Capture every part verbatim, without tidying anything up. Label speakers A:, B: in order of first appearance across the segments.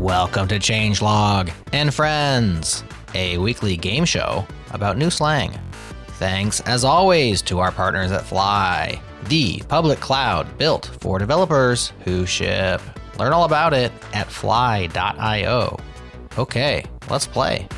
A: Welcome to Changelog and Friends, a weekly game show about new slang. Thanks, as always, to our partners at Fly, the public cloud built for developers who ship. Learn all about it at fly dot io. Okay, let's play.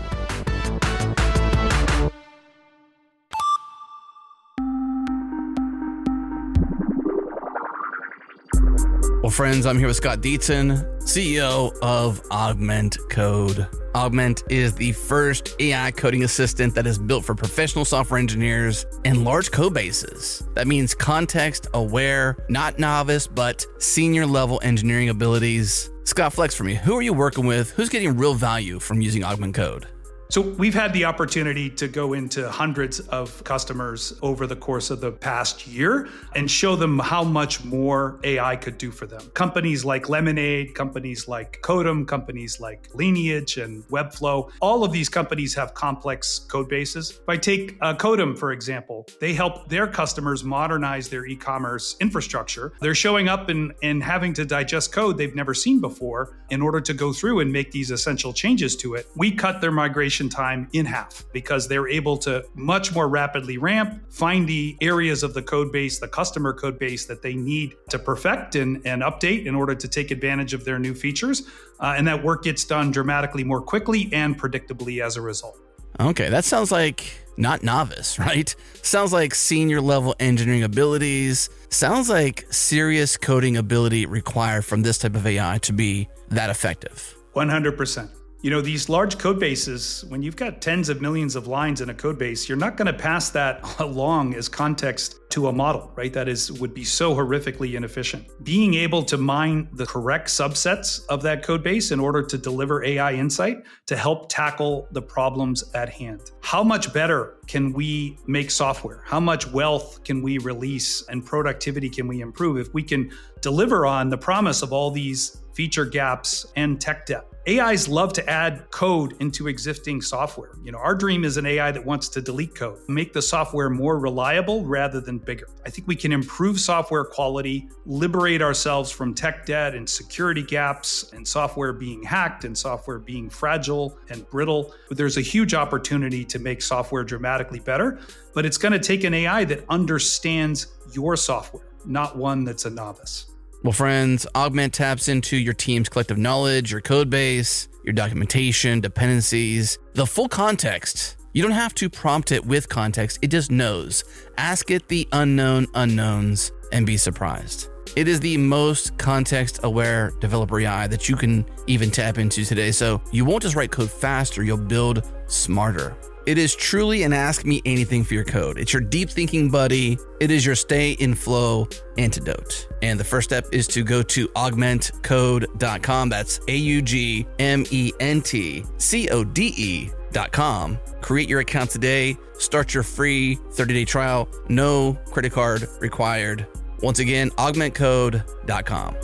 B: Well, friends, I'm here with Scott Dietzen, C E O of Augment Code. Augment is the first A I coding assistant that is built for professional software engineers and large code bases. That means context-aware, not novice, but senior-level engineering abilities. Scott, flex for me. Who are you working with? Who's getting real value from using Augment Code?
C: So we've had the opportunity to go into hundreds of customers over the course of the past year and show them how much more A I could do for them. Companies like Lemonade, companies like Codem, companies like Lineage and Webflow, all of these companies have complex code bases. If I take uh, Codem, for example, they help their customers modernize their e-commerce infrastructure. They're showing up and, and having to digest code they've never seen before in order to go through and make these essential changes to it. We cut their migration time in half because they're able to much more rapidly ramp, find the areas of the code base, the customer code base that they need to perfect and, and update in order to take advantage of their new features. Uh, and that work gets done dramatically more quickly and predictably as a result.
B: Okay, that sounds like not novice, right? Sounds like senior level engineering abilities. Sounds like serious coding ability required from this type of A I to be that effective.
C: one hundred percent. You know, these large code bases, when you've got tens of millions of lines in a code base, you're not going to pass that along as context to a model, right? That is would be so horrifically inefficient. Being able to mine the correct subsets of that code base in order to deliver A I insight to help tackle the problems at hand. How much better can we make software? How much wealth can we release and productivity can we improve if we can deliver on the promise of all these feature gaps and tech debt? A Is love to add code into existing software. You know, our dream is an A I that wants to delete code, make the software more reliable rather than bigger. I think we can improve software quality, liberate ourselves from tech debt and security gaps and software being hacked and software being fragile and brittle. But there's a huge opportunity to make software dramatically better, but it's going to take an A I that understands your software, not one that's a novice.
B: Well, friends, Augment taps into your team's collective knowledge, your code base, your documentation, dependencies, the full context. You don't have to prompt it with context. It just knows. Ask it the unknown unknowns and be surprised. It is the most context-aware developer A I that you can even tap into today. So you won't just write code faster, you'll build smarter. It is truly an ask me anything for your code. It's your deep thinking buddy. It is your stay in flow antidote. And the first step is to go to augment code dot com. That's A U G M E N T C O D E dot com. Create your account today. Start your free thirty-day trial. No credit card required. Once again, augment code dot com.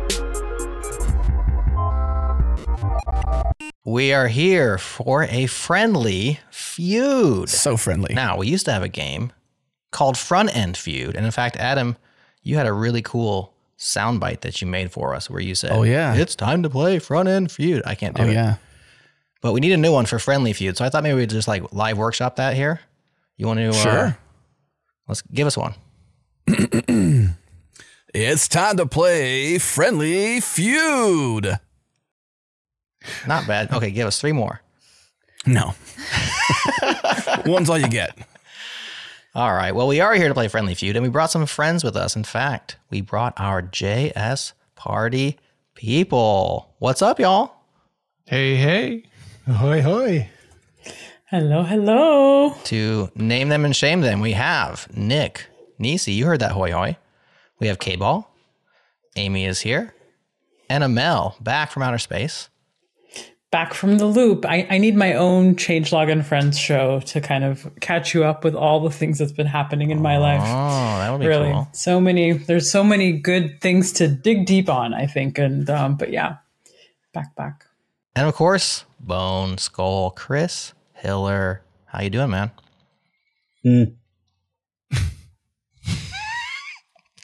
A: We are here for a friendly feud.
B: So friendly.
A: Now, we used to have a game called Front End Feud. And in fact, Adam, you had a really cool soundbite that you made for us where you said,
B: oh, yeah,
A: it's time to play Front End Feud. I can't do
B: oh,
A: it.
B: yeah.
A: But we need a new one for Friendly Feud. So I thought maybe we'd just like live workshop that here. You want to?
B: Sure.
A: Uh, let's give us one.
B: It's time to play Friendly Feud.
A: Not bad. Okay, give us three more.
B: No. One's all you get.
A: All right. Well, we are here to play Friendly Feud, and we brought some friends with us. In fact, we brought our J S party people. What's up, y'all?
D: Hey, hey. Ahoy, hoy.
E: Hello, hello.
A: To name them and shame them, we have Nick, Nisi, you heard that hoy hoy. We have K-Ball. Amy is here. And Amel, back from outer space.
E: Back from the loop. I, I need my own Changelog and Friends show to kind of catch you up with all the things that's been happening in my
A: oh,
E: life.
A: Oh, that would be
E: really
A: cool.
E: So many, there's so many good things to dig deep on, I think. And, um, but yeah, back, back.
A: And of course, Bone Skull Chris Hiller. How you doing, man?
D: Mm.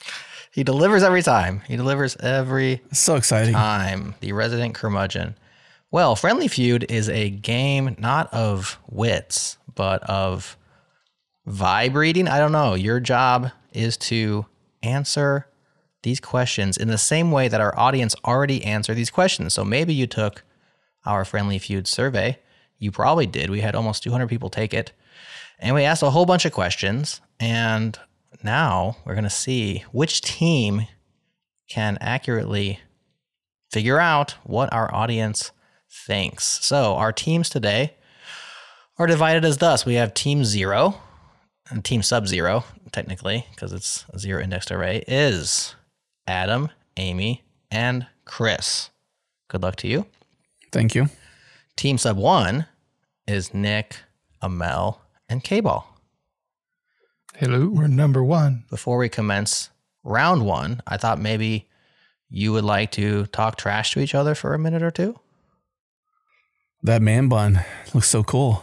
A: He delivers every time. He delivers every
B: So exciting.
A: time. The resident curmudgeon. Well, Friendly Feud is a game not of wits, but of vibe reading. I don't know. Your job is to answer these questions in the same way that our audience already answered these questions. So maybe you took our Friendly Feud survey. You probably did. We had almost two hundred people take it. And we asked a whole bunch of questions. And now we're going to see which team can accurately figure out what our audience thinks. So our teams today are divided as thus. We have Team Zero, and Team Sub-Zero, technically, because it's a zero indexed array, is Adam, Amy, and Chris. Good luck to you.
B: Thank you.
A: Team Sub One is Nick, Amel, and K-Ball.
D: Hello, we're number one.
A: Before we commence round one, I thought maybe you would like to talk trash to each other for a minute or two.
B: That man bun looks so cool.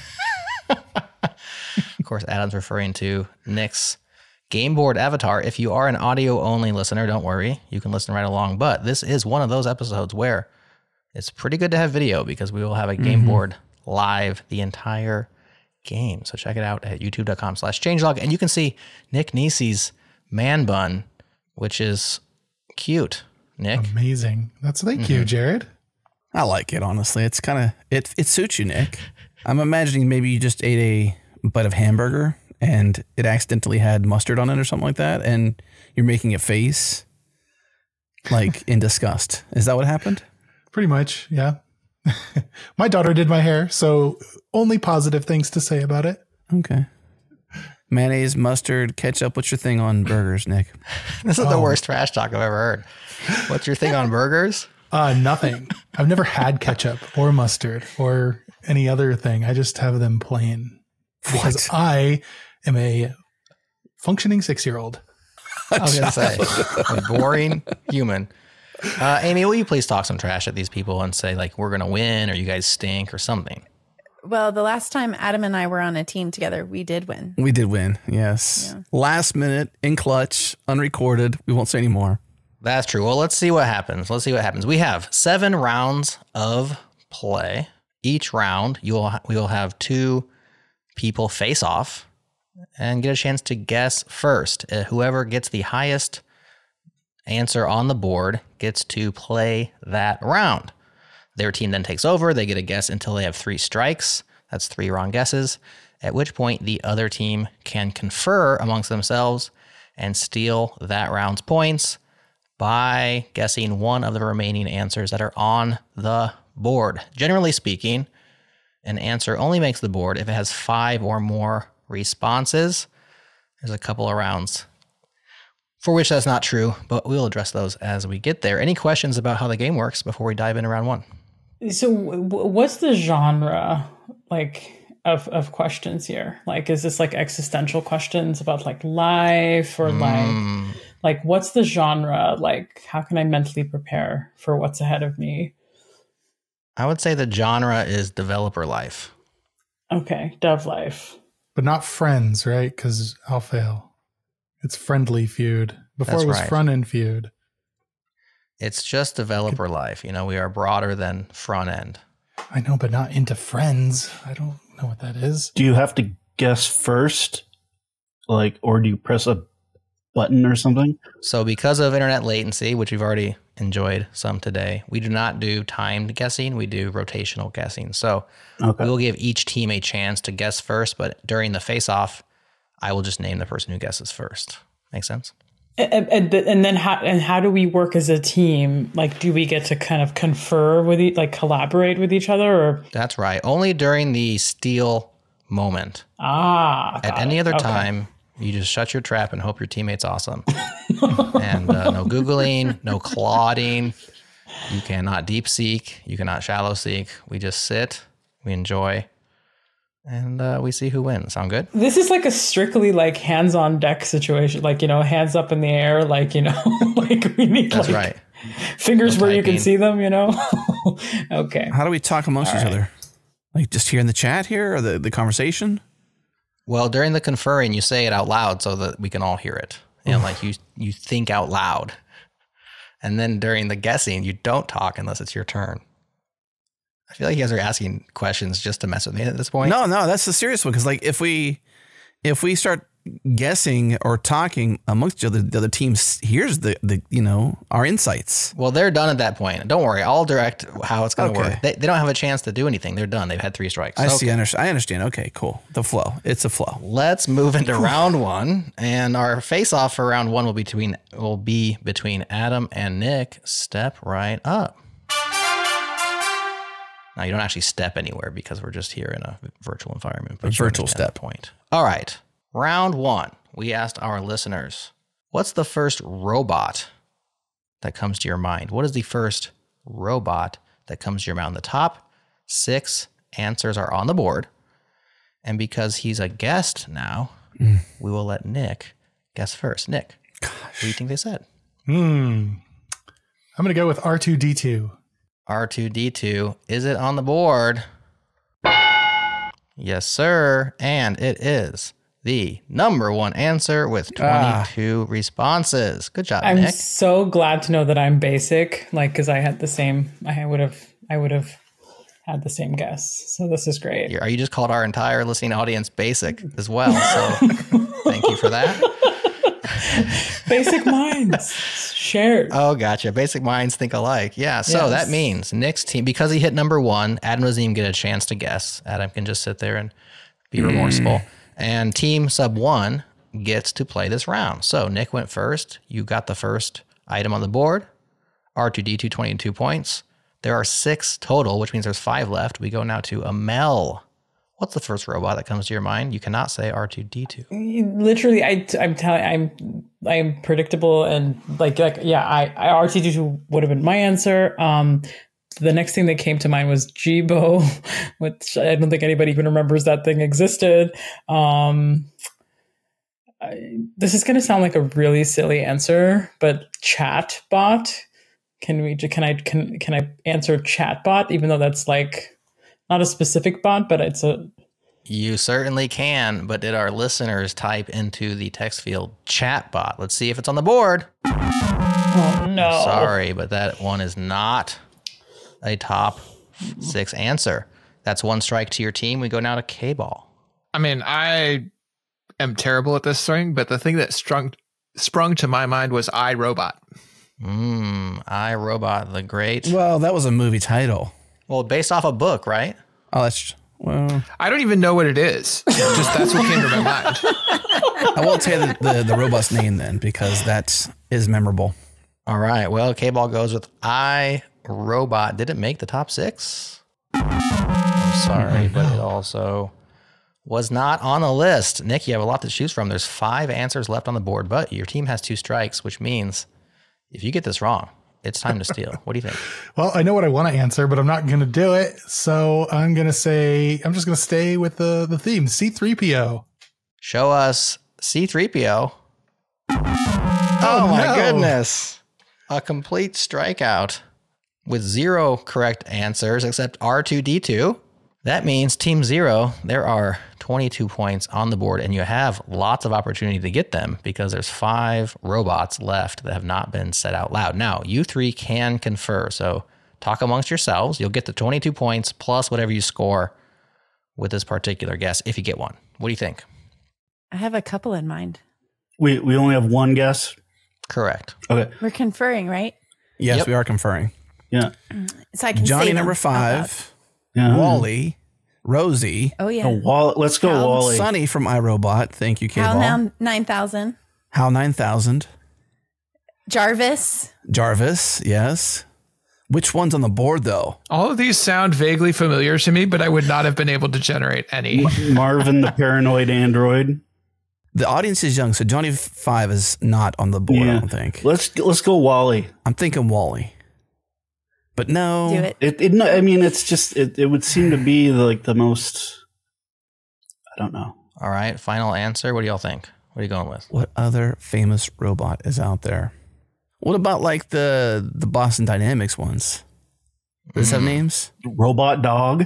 A: Of course, Adam's referring to Nick's game board avatar. If you are an audio only listener, don't worry. You can listen right along. But this is one of those episodes where it's pretty good to have video because we will have a game mm-hmm. board live the entire game. So check it out at youtube.com slash changelog. And you can see Nick Nisi's man bun, which is cute. Nick.
D: Amazing. That's thank mm-hmm. you, Jared.
B: I like it, honestly. It's kind of, it it suits you, Nick. I'm imagining maybe you just ate a bite of hamburger and it accidentally had mustard on it or something like that, and you're making a face like in disgust. Is that what happened?
D: Pretty much, yeah. My daughter did my hair, so only positive things to say about it.
B: Okay. Mayonnaise, mustard, ketchup. What's your thing on burgers, Nick?
A: This is oh. the worst trash talk I've ever heard. What's your thing on burgers?
D: Uh, nothing. I've never had ketchup or mustard or any other thing. I just have them plain because what? I am a functioning six-year-old.
A: I was going to say, a boring human. Uh, Amy, will you please talk some trash at these people and say, like, we're going to win or you guys stink or something?
F: Well, the last time Adam and I were on a team together, we did win.
B: We did win, yes. Yeah. Last minute, in clutch, unrecorded. We won't say any more.
A: That's true. Well, let's see what happens. Let's see what happens. We have seven rounds of play. Each round, you will we will have two people face off and get a chance to guess first. Uh, whoever gets the highest answer on the board gets to play that round. Their team then takes over. They get a guess until they have three strikes. That's three wrong guesses, at which point the other team can confer amongst themselves and steal that round's points by guessing one of the remaining answers that are on the board. Generally speaking, an answer only makes the board if it has five or more responses. There's a couple of rounds for which that's not true, but we'll address those as we get there. Any questions about how the game works before we dive into round one?
E: So what's the genre like of, of questions here? Like, is this like existential questions about like life or mm. like... Like, what's the genre? Like, how can I mentally prepare for what's ahead of me?
A: I would say the genre is developer life.
E: Okay, dev life.
D: But not friends, right? Because I'll fail. It's Friendly Feud. Before That's it was right. Front End Feud.
A: It's just developer life. You know, we are broader than front end.
D: I know, but not into friends. I don't know what that is.
G: Do you have to guess first? Like, or do you press a button or something?
A: So because of internet latency, which we've already enjoyed some today, we do not do timed guessing. We do rotational guessing. So okay. we will give each team a chance to guess first, but during the face-off, I will just name the person who guesses first. Make sense?
E: And, and, and then how and how do we work as a team? Like, do we get to kind of confer with each, like collaborate with each other? Or
A: That's right. Only during the steal moment.
E: Ah.
A: At any
E: it.
A: other
E: okay.
A: time, you just shut your trap and hope your teammate's awesome. And uh, no Googling, no Clauding. You cannot deep seek. You cannot shallow seek. We just sit, we enjoy, and uh, we see who wins. Sound good?
E: This is like a strictly like hands on deck situation. Like, you know, hands up in the air. Like, you know, like we need
A: That's
E: like
A: right.
E: fingers
A: no
E: where
A: typing.
E: you can see them, you know? Okay.
B: How do we talk amongst All each right. other? Like just here in the chat here or the, the conversation?
A: Well, during the conferring, you say it out loud so that we can all hear it. You know, like you you think out loud. And then during the guessing, you don't talk unless it's your turn. I feel like you guys are asking questions just to mess with me at this point.
B: No, no, that's the serious one. Because like if we if we start guessing or talking amongst each other, the other teams hears the the you know our insights.
A: Well, they're done at that point. Don't worry, I'll direct how it's going to
B: Okay.
A: work. They, they don't have a chance to do anything. They're done. They've had three strikes.
B: I
A: Okay.
B: see. I understand. I understand. Okay, cool. The flow. It's a flow.
A: Let's move into round one, and our face-off for round one will be between will be between Adam and Nick. Step right up. Now you don't actually step anywhere because we're just here in a virtual environment. But
B: A
A: you
B: virtual
A: understand
B: step.
A: the point. All right, round one. We asked our listeners, "What's the first robot that comes to your mind?" What is the first robot that comes to your mind? The top six answers are on the board. And because he's a guest now, mm. we will let Nick guess first. Nick, Gosh. What do you think they said?
D: Hmm. I'm going to go with R two D two.
A: R two D two. Is it on the board? Yes, sir. And it is the number one answer with twenty-two ah. responses. Good job,
E: I'm
A: Nick.
E: I'm so glad to know that I'm basic, like, because I had the same, I would have, I would have had the same guess. So this is great.
A: You're, you just called our entire listening audience basic as well. So thank you for that.
E: Basic minds shared.
A: Oh, gotcha. Basic minds think alike. Yeah. So yes. That means Nick's team, because he hit number one, Adam doesn't even get a chance to guess. Adam can just sit there and be remorseful. And team sub one gets to play this round. So Nick went first. You got the first item on the board. R two D two, twenty-two points. There are six total, which means there's five left. We go now to Amel. What's the first robot that comes to your mind? You cannot say R two D two.
E: Literally, I, I'm telling, I'm, I'm predictable and like, like, yeah, I, I R two D two would have been my answer. Um, the next thing that came to mind was Jibo, which I don't think anybody even remembers that thing existed. Um, I, this is going to sound like a really silly answer, but chatbot. Can we? Can I? Can can I answer chatbot? Even though that's like not a specific bot, but it's a.
A: You certainly can, but did our listeners type into the text field chatbot? Let's see if it's on the board.
E: Oh no!
A: Sorry, but that one is not a top six answer. That's one strike to your team. We go now to K-Ball.
H: I mean, I am terrible at this thing, but the thing that sprung sprung to my mind was iRobot.
A: Mmm, iRobot, the great.
B: Well, that was a movie title.
A: Well, based off a book, right?
B: Oh, that's well.
H: I don't even know what it is. Just that's what came to my mind.
B: I won't say the, the the robot's name then, because that is memorable.
A: All right. Well, K-Ball goes with iRobot. Did it make the top six? I'm sorry, but it also was not on the list. Nick, you have a lot to choose from. There's five answers left on the board, but your team has two strikes, which means if you get this wrong, it's time to steal. What do you think?
D: Well, I know what I want to answer, but I'm not going to do it. So I'm going to say, I'm just going to stay with the, the theme, C three P O.
A: Show us C three P O. Oh, oh my no. goodness. A complete strikeout with zero correct answers except R two D two. That means Team Zero, there are twenty-two points on the board, and you have lots of opportunity to get them because there's five robots left that have not been said out loud. Now, you three can confer, so talk amongst yourselves. You'll get the twenty-two points plus whatever you score with this particular guess if you get one. What do you think?
F: I have a couple in mind.
G: We we only have one guess?
A: Correct.
G: Okay.
F: We're conferring, right?
B: Yes,
A: Yep.
B: we are conferring.
G: Yeah.
F: So I can
B: Johnny
F: say
B: number
F: them
B: five,
G: Yeah.
B: Wally, Rosie,
F: Oh yeah.
G: Oh, Wall- let's go,
F: Hal,
G: Wally.
B: Sunny from iRobot. Thank you,
F: Hal
B: K-Ball.
F: now nine thousand.
B: Hal nine thousand.
F: Jarvis.
B: Jarvis, yes. Which one's on the board, though?
H: All of these sound vaguely familiar to me, but I would not have been able to generate any.
G: Marvin the paranoid android.
B: The audience is young, so Johnny five is not on the board,
G: Yeah.
B: I don't think.
G: Let's let's go, Wally.
B: I'm thinking Wally. But no.
F: Do it.
G: It, it no, I mean, it's just it, it would seem to be like the most. I don't know.
A: All right, final answer. What do y'all think? What are you going with?
B: What other famous robot is out there? What about like the the Boston Dynamics ones? Does it have names?
G: Robot dog.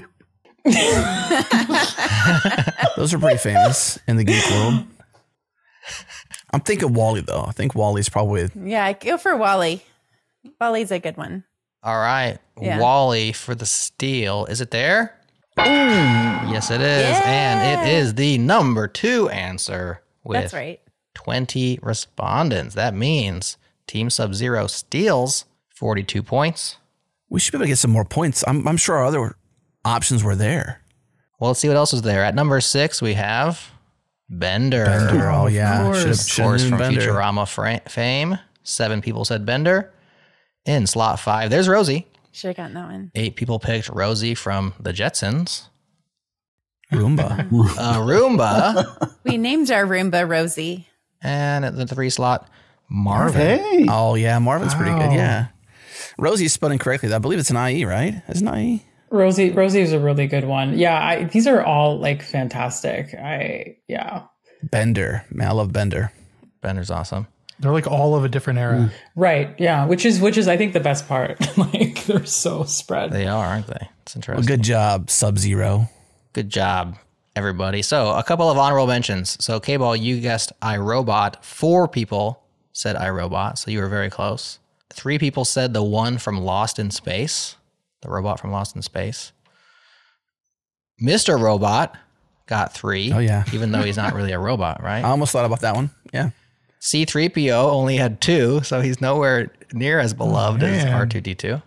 B: Those are pretty famous in the geek world. I'm thinking Wally, though. I think Wally's probably...
F: Yeah, go for Wally. Wally's a good one.
A: All right.
F: Yeah.
A: Wally for the steal. Is it there? Ooh. Yes, it is.
F: Yeah.
A: And it is the number two answer with
F: That's right.
A: twenty respondents. That means Team Sub-Zero steals forty-two points.
B: We should be able to get some more points. I'm, I'm sure our other options were there.
A: Well, let's see what else is there. At number six, we have Bender.
B: Bender. Oh,
D: Of
B: yeah.
D: course.
B: Should have
A: Of course, from
B: Bender.
A: Futurama fra- fame. Seven people said Bender. In slot five, there's Rosie.
F: Should have gotten that one.
A: Eight people picked Rosie from the Jetsons.
B: Roomba.
A: Uh, Roomba.
F: We named our Roomba Rosie.
A: And at the three slot, Marvin.
G: Hey.
B: Oh, yeah. Marvin's pretty good.
D: Wow.
B: Yeah. Rosie's spelling correctly. I believe it's an I E, right? Isn't I E?
E: Rosie Rosie is a really good one. Yeah, I, these are all like fantastic. I yeah.
B: Bender. Man, I love Bender.
A: Bender's awesome.
D: They're like all of a different era.
E: Right. Yeah, which is which is I think the best part. Like they're so spread.
A: They are, aren't they? It's
B: Well,
A: interesting.
B: good job, Sub-Zero.
A: Good job, everybody. So a couple of honorable mentions. So K-Ball, you guessed iRobot. Four people said iRobot, so you were very close. Three people said the one from Lost in Space, the robot from Lost in Space. Mister Robot got three.
B: Oh, yeah.
A: Even though he's not really a robot, right?
B: I almost thought about that one. Yeah.
A: C three P O only had two, so he's nowhere near as beloved as
D: man.
A: R two D two.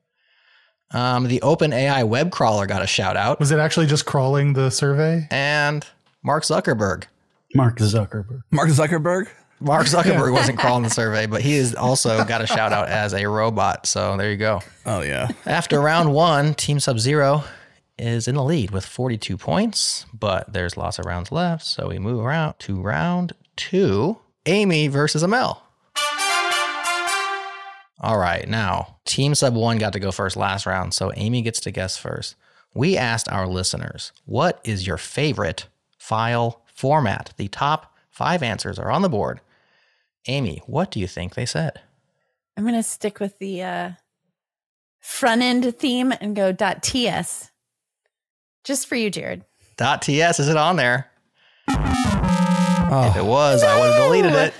A: Um, the OpenAI web crawler got a shout out.
D: Was it actually just crawling the survey?
A: And Mark Zuckerberg.
G: Mark Zuckerberg.
B: Mark Zuckerberg.
A: Mark Zuckerberg wasn't crawling the survey, but he has also got a shout out as a robot. So there you go.
B: Oh, yeah.
A: After round one, Team Sub-Zero is in the lead with forty-two points, but there's lots of rounds left. So we move around to round two. Amy versus Amel. All right, now Team Sub One got to go first last round, so Amy gets to guess first. We asked our listeners, what is your favorite file format? The top five answers are on the board. Amy, what do you think they said?
F: I'm going to stick with the uh, front end theme and go .ts. Just for you, Jared.
A: .ts, is it on there?
B: Oh.
A: If it was, I would have deleted it.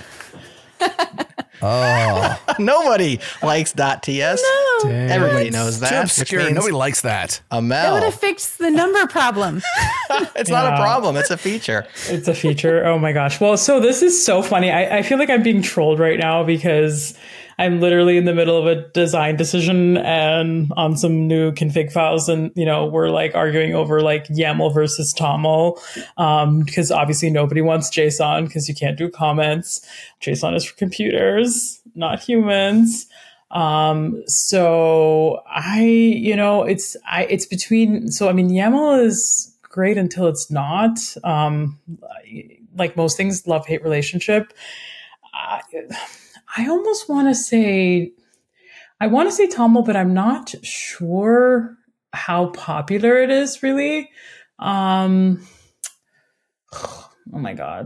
B: Oh.
A: Nobody likes .ts.
F: No.
D: Dang.
A: Everybody knows
B: Too
A: that. which
B: obscure.
A: means
B: Nobody likes that.
F: That would
A: Amel.
F: have fixed the number problem.
A: It's not a
E: Yeah.
A: problem. It's a feature.
E: It's a feature. Oh my gosh. Well, so this is so funny. I, I feel like I'm being trolled right now because I'm literally in the middle of a design decision and on some new config files. And, you know, we're like arguing over like YAML versus TOML um, because obviously nobody wants JSON because you can't do comments. JSON is for computers, not humans. Um, so I, you know, it's, I, it's between, so I mean, YAML is great until it's not, um, like most things, love-hate relationship. I, I almost want to say, I want to say TOML, but I'm not sure how popular it is really. Um, oh my God.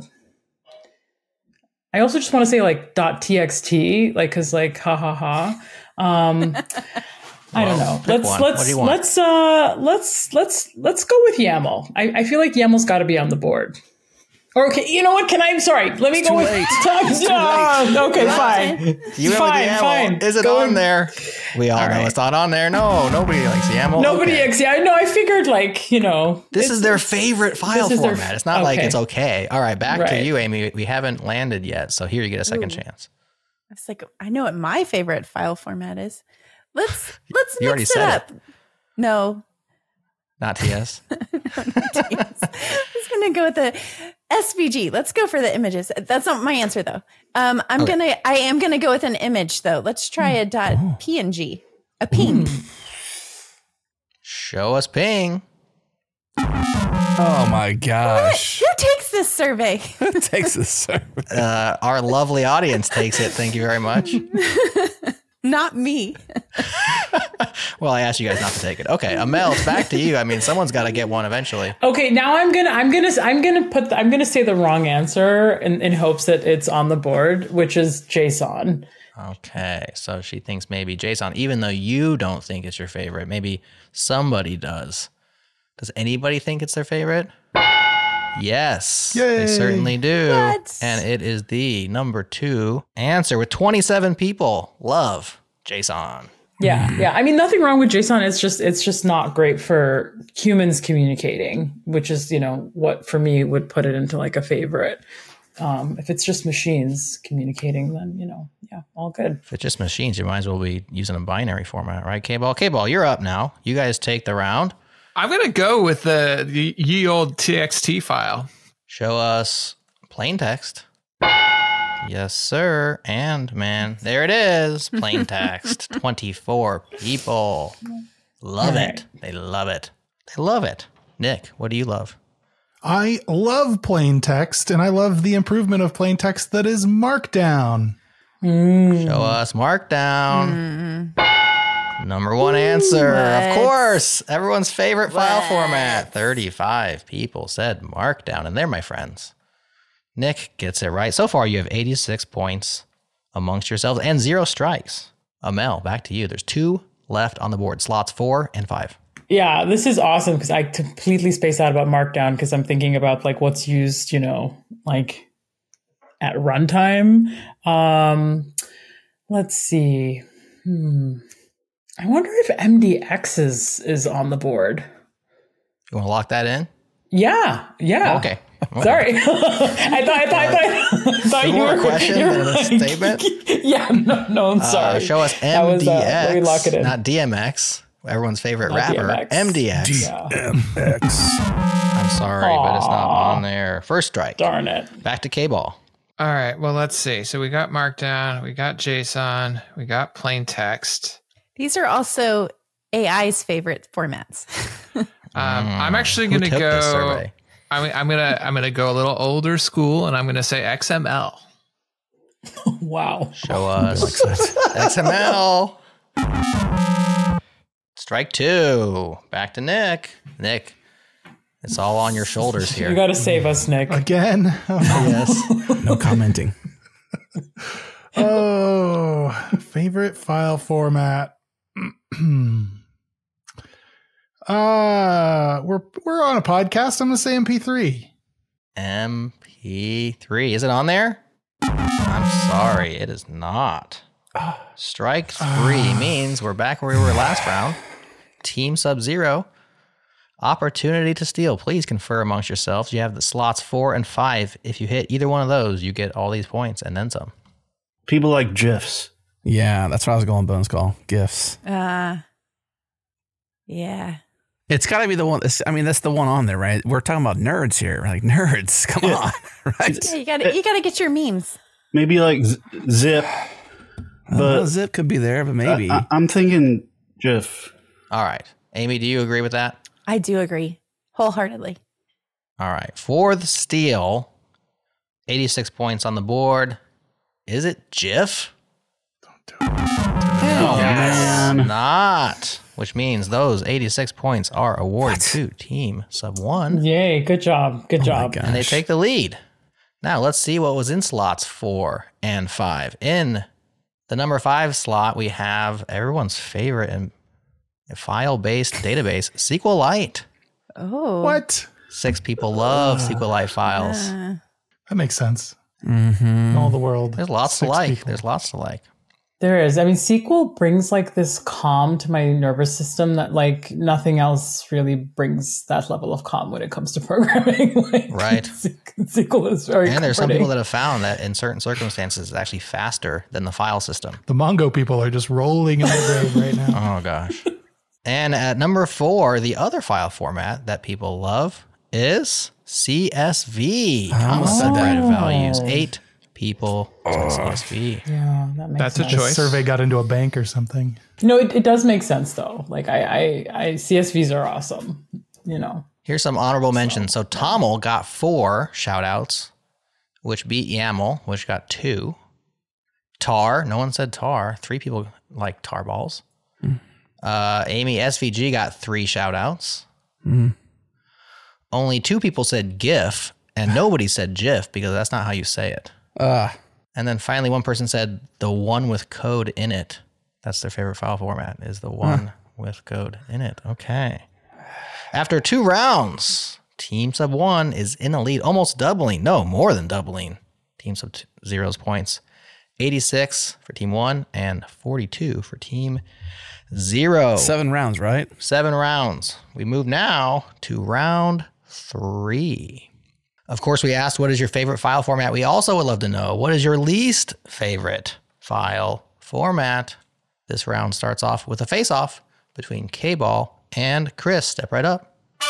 E: I also just want to say like .txt, like, cause like, ha ha ha. Um, I don't know.
A: pick
E: Let's
A: one. What do
E: let's
A: you want?
E: let's uh let's let's let's go with YAML. I, I feel like YAML's got to be on the board. Or okay, you know what? Can I? I'm sorry. Let me
B: It's
E: go
B: too
E: with.
B: late.
E: It's
B: too late.
E: Okay, fine.
A: You went
E: fine,
A: with YAML.
E: fine.
A: Is it
E: Go
A: on
E: in-
A: there? We all,
E: All
A: know
E: right.
A: it's not on there. No, nobody likes YAML.
E: Nobody.
A: Okay.
E: Ex- yeah, I know. I figured like you know.
A: This
E: it's-
A: is their favorite file
E: is their
A: format.
E: f-
A: It's not like
E: okay.
A: it's okay. All right, back to
E: Right.
A: you, Amy. We haven't landed yet, so here you get a second
F: Ooh.
A: chance.
F: I was like, I know what my favorite file format is. Let's let's
A: You already
F: mix it
A: said
F: up. No,
A: Not T S.
F: I was gonna go with the S V G. Let's go for the images. That's not my answer though. Um, I'm
A: Okay.
F: gonna I am gonna go with an image though. Let's try a dot P N G. A ping.
A: Show us ping.
B: Oh, my gosh.
F: Who takes this survey?
B: Who takes this service?
A: Uh, our lovely audience takes it. Thank you very much.
F: Not me.
A: Well, I asked you guys not to take it. Okay, Amel, it's back to you. I mean, someone's got to get one eventually.
E: Okay, now I'm gonna I'm gonna I'm gonna put the, I'm gonna say the wrong answer in, in hopes that it's on the board, which is JSON.
A: Okay, so she thinks maybe JSON, even though you don't think it's your favorite. Maybe somebody does. Does anybody think it's their favorite? Yes,
D: Yay.
A: they certainly do.
F: What?
A: And it is the number two answer with twenty-seven people love JSON.
E: Yeah, yeah. I mean, nothing wrong with JSON. It's just it's just not great for humans communicating, which is, you know, what for me would put it into like a favorite. Um, if it's just machines communicating, then, you know, yeah, all good.
A: If it's just machines, you might as well be using a binary format, right? K-Ball, K-Ball, you're up now. You guys take the round.
H: I'm going to go with the, the ye old T X T file.
A: Show us plain text. Yes, sir. And man, there it is. Plain text. twenty-four people. Love
E: All
A: it.
E: right.
A: They love it. They love it. Nick, what do you love?
D: I love plain text, and I love the improvement of plain text that is Markdown.
A: Show us Markdown. Number one answer. Of
F: What?
A: course. Everyone's favorite file
F: What?
A: format. thirty-five people said Markdown, and they're my friends. Nick gets it right. So far, you have eighty-six points amongst yourselves and zero strikes. Amel, back to you. There's two left on the board. Slots four and five.
E: Yeah, this is awesome because I completely spaced out about Markdown because I'm thinking about like what's used, you know, like at runtime. Um, let's see. Hmm. I wonder if M D X is is on the board.
A: You want to lock that in?
E: Yeah, yeah.
A: Okay.
E: Sorry, I thought I thought I thought, I thought
A: Is
E: you
A: more
E: were
A: a question
E: you were
A: than a
E: like-
A: statement?
E: Yeah, no, no, I'm sorry.
A: Uh, show us
E: That
A: M
E: was,
A: D X,
E: uh, let me lock it in.
A: not D M X, everyone's favorite
E: Not
A: rapper.
E: D M X.
A: M D X.
E: Yeah.
A: I'm sorry, but it's not
E: Aw.
A: on there. First strike.
E: Darn it.
A: Back to K-Ball.
H: All right. Well, let's see. So we got Markdown, we got JSON, we got plain text.
F: These are also A I's favorite formats.
H: Um, I'm actually
A: Hmm. Who
H: going to
A: took this
H: go.
A: survey?
H: I'm, I'm gonna I'm gonna go a little older school, and I'm gonna say X M L.
E: Wow.
A: Show us X M L. Strike two. Back to Nick. Nick, it's all on your shoulders here.
E: You got to save us, Nick.
D: Again? Oh,
A: yes.
B: No commenting.
D: oh, favorite file format. uh, we're we're on a podcast. I'm gonna say M P three.
A: M P three. Is it on there? I'm sorry, it is not. Strike three means we're back where we were last round. Team Sub-Zero. Opportunity to steal. Please confer amongst yourselves. You have the slots four and five. If you hit either one of those, you get all these points and then some.
G: People like GIFs.
B: Yeah, that's what I was going. Bones call GIFs.
F: Uh, yeah.
B: It's got to be the one. I mean, that's the one on there, right? We're talking about nerds here. Like nerds, come
G: Yeah.
B: on, right?
F: Yeah, you gotta you gotta get your memes.
G: Maybe like Z- Zip.
B: But
G: But
B: Zip could be there, but maybe.
G: I, I'm thinking GIF.
A: All right. Amy, do you agree with that?
F: I do agree wholeheartedly.
A: All right. For the steal, eighty-six points on the board. Is it GIF?
G: Oh,
A: It's
G: man.
A: not. Which means those eighty-six points are awarded to Team Sub one.
E: Yay. Good job. Good
B: Oh my
E: job.
B: gosh.
A: And they take the lead. Now let's see what was in slots four and five. In the number five slot, we have everyone's favorite and file-based database, SQLite.
F: Oh.
D: What?
A: Six people love SQLite files.
F: Uh,
D: That makes sense.
B: Mm-hmm.
D: In all the world.
A: There's lots to
D: Six
A: like.
D: people.
A: There's lots to like.
E: There is. I mean, S Q L brings like this calm to my nervous system that like nothing else really brings that level of calm when it comes to programming. like,
A: Right.
E: S Q L is very
A: And there's some
E: comforting.
A: people that have found that in certain circumstances, it's actually faster than the file system.
D: The Mongo people are just rolling in their grave right now.
A: Oh, gosh. And at number four, the other file format that people love is C S V. Comma separated values. Eight people said C S V.
E: Yeah, that makes
H: That's a
E: sense.
H: choice.
D: Survey got into a bank or something.
E: No, it, it does make sense though. Like I, I, I C S Vs are awesome. You know.
A: Here's some honorable mentions. So Tommel got four shout outs, which beat YAML, which got two. Tar, no one said tar. Three people like tar balls. Uh, Amy S V G got three shout outs. Only two people said GIF, and nobody said GIF because that's not how you say it.
B: Uh,
A: And then finally, one person said the one with code in it. That's their favorite file format, is the one with code in it. Okay. After two rounds, Team Sub one is in the lead, almost doubling. No, more than doubling. Team Sub Zero's points. eighty-six for Team one and forty-two for Team Zero.
B: Seven rounds, right?
A: Seven rounds. We move now to round three. Of course, we asked, what is your favorite file format? We also would love to know, what is your least favorite file format? This round starts off with a face-off between K-Ball and Chris. Step right up.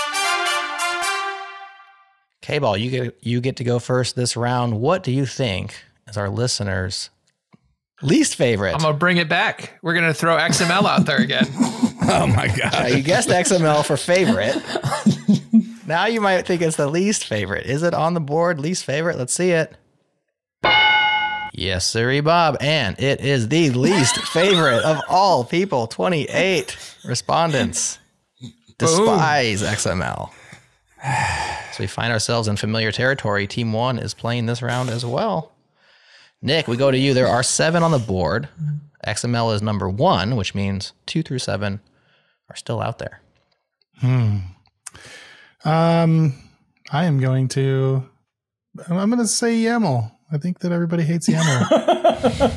A: K-Ball, you get, you get to go first this round. What do you think is our listeners' least favorite?
H: I'm going to bring it back. We're going to throw X M L out there again.
B: Oh, my God.
A: Uh, you guessed X M L for favorite. Now you might think it's the least favorite. Is it on the board, least favorite? Let's see it. Yes, sirree, Bob. And it is the least favorite of all people. twenty-eight respondents despise X M L. So we find ourselves in familiar territory. Team one is playing this round as well. Nick, we go to you. There are seven on the board. X M L is number one, which means two through seven are still out there.
D: Hmm. Um, I am going to, I'm going to say YAML. I think that everybody hates YAML.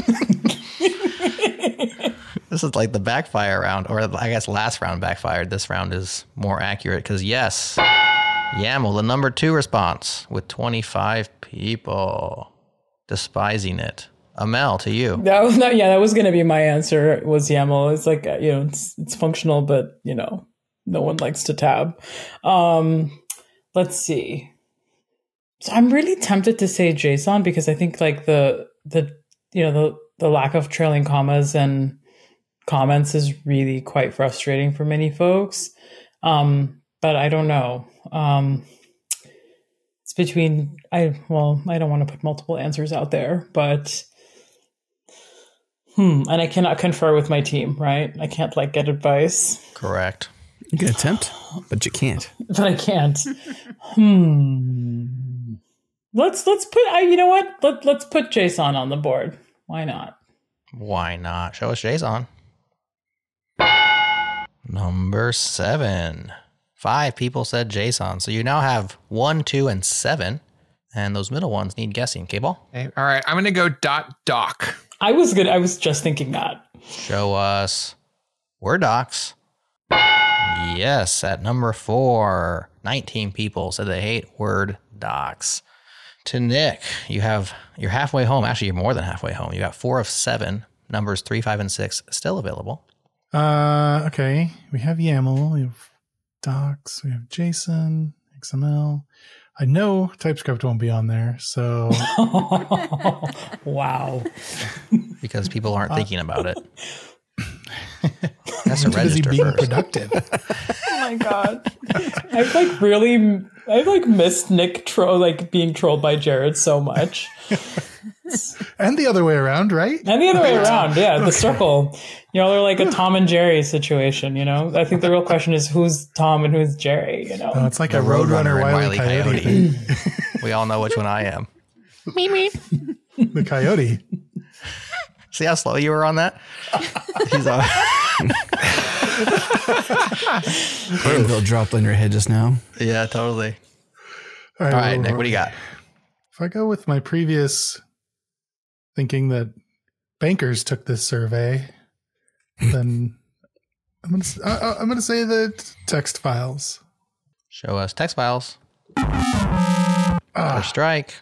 A: This is like the backfire round, or I guess last round backfired. This round is more accurate because yes, YAML, the number two response with twenty-five people despising it. Amel, to you.
E: That was not, yeah, that was going to be my answer. Was YAML. It's like, you know, it's, it's functional, but you know, no one likes to tab. Um, let's see. So I'm really tempted to say JSON because I think like the the you know the the lack of trailing commas and comments is really quite frustrating for many folks. Um, but I don't know. Um, it's between I well, I don't want to put multiple answers out there, but hmm, and I cannot confer with my team, right? I can't like get advice.
A: Correct.
B: You can attempt, but you can't.
E: But I can't. hmm. Let's let's put I you know what? Let let's put JSON on the board. Why not?
A: Why not? Show us JSON. Number seven. Five people said JSON. So you now have one, two, and seven. And those middle ones need guessing. K-Ball?
H: Okay, all right, I'm going to go dot doc.
E: I was good. I was just thinking that.
A: Show us Word docs. Yes, at number four, nineteen people said they hate Word docs. To Nick, you have, you're halfway home. Actually, you're more than halfway home. You got four of seven. Numbers three, five, and six still available.
D: Uh, okay. We have YAML. We have docs. We have JSON, X M L. I know TypeScript won't be on there, so.
E: Wow.
A: Because people aren't thinking about it. That's
D: I'm
A: a
D: too busy
A: register
D: being
A: first.
D: productive.
E: Oh my god. I've like really I've like missed Nick tro- like being trolled by Jared so much.
D: And the other way around, right?
E: And the other way around, yeah, the circle. You know, they're like a Tom and Jerry situation, you know? I think the real question is who's Tom and who's Jerry, you know?
D: No, it's like
A: The
D: a Roadrunner
A: and
D: Wile E. Coyote.
A: We all know which one I am.
D: The coyote.
A: See how slow you were on that? He's on.
B: Anvil dropped on your head just now.
A: Yeah, totally.
D: All
A: All right,
D: well,
A: Nick, what do you got?
D: If I go with my previous thinking that bankers took this survey, then I'm gonna I, I'm gonna say that text files.
A: Show us text files.
D: Ah.
A: First strike.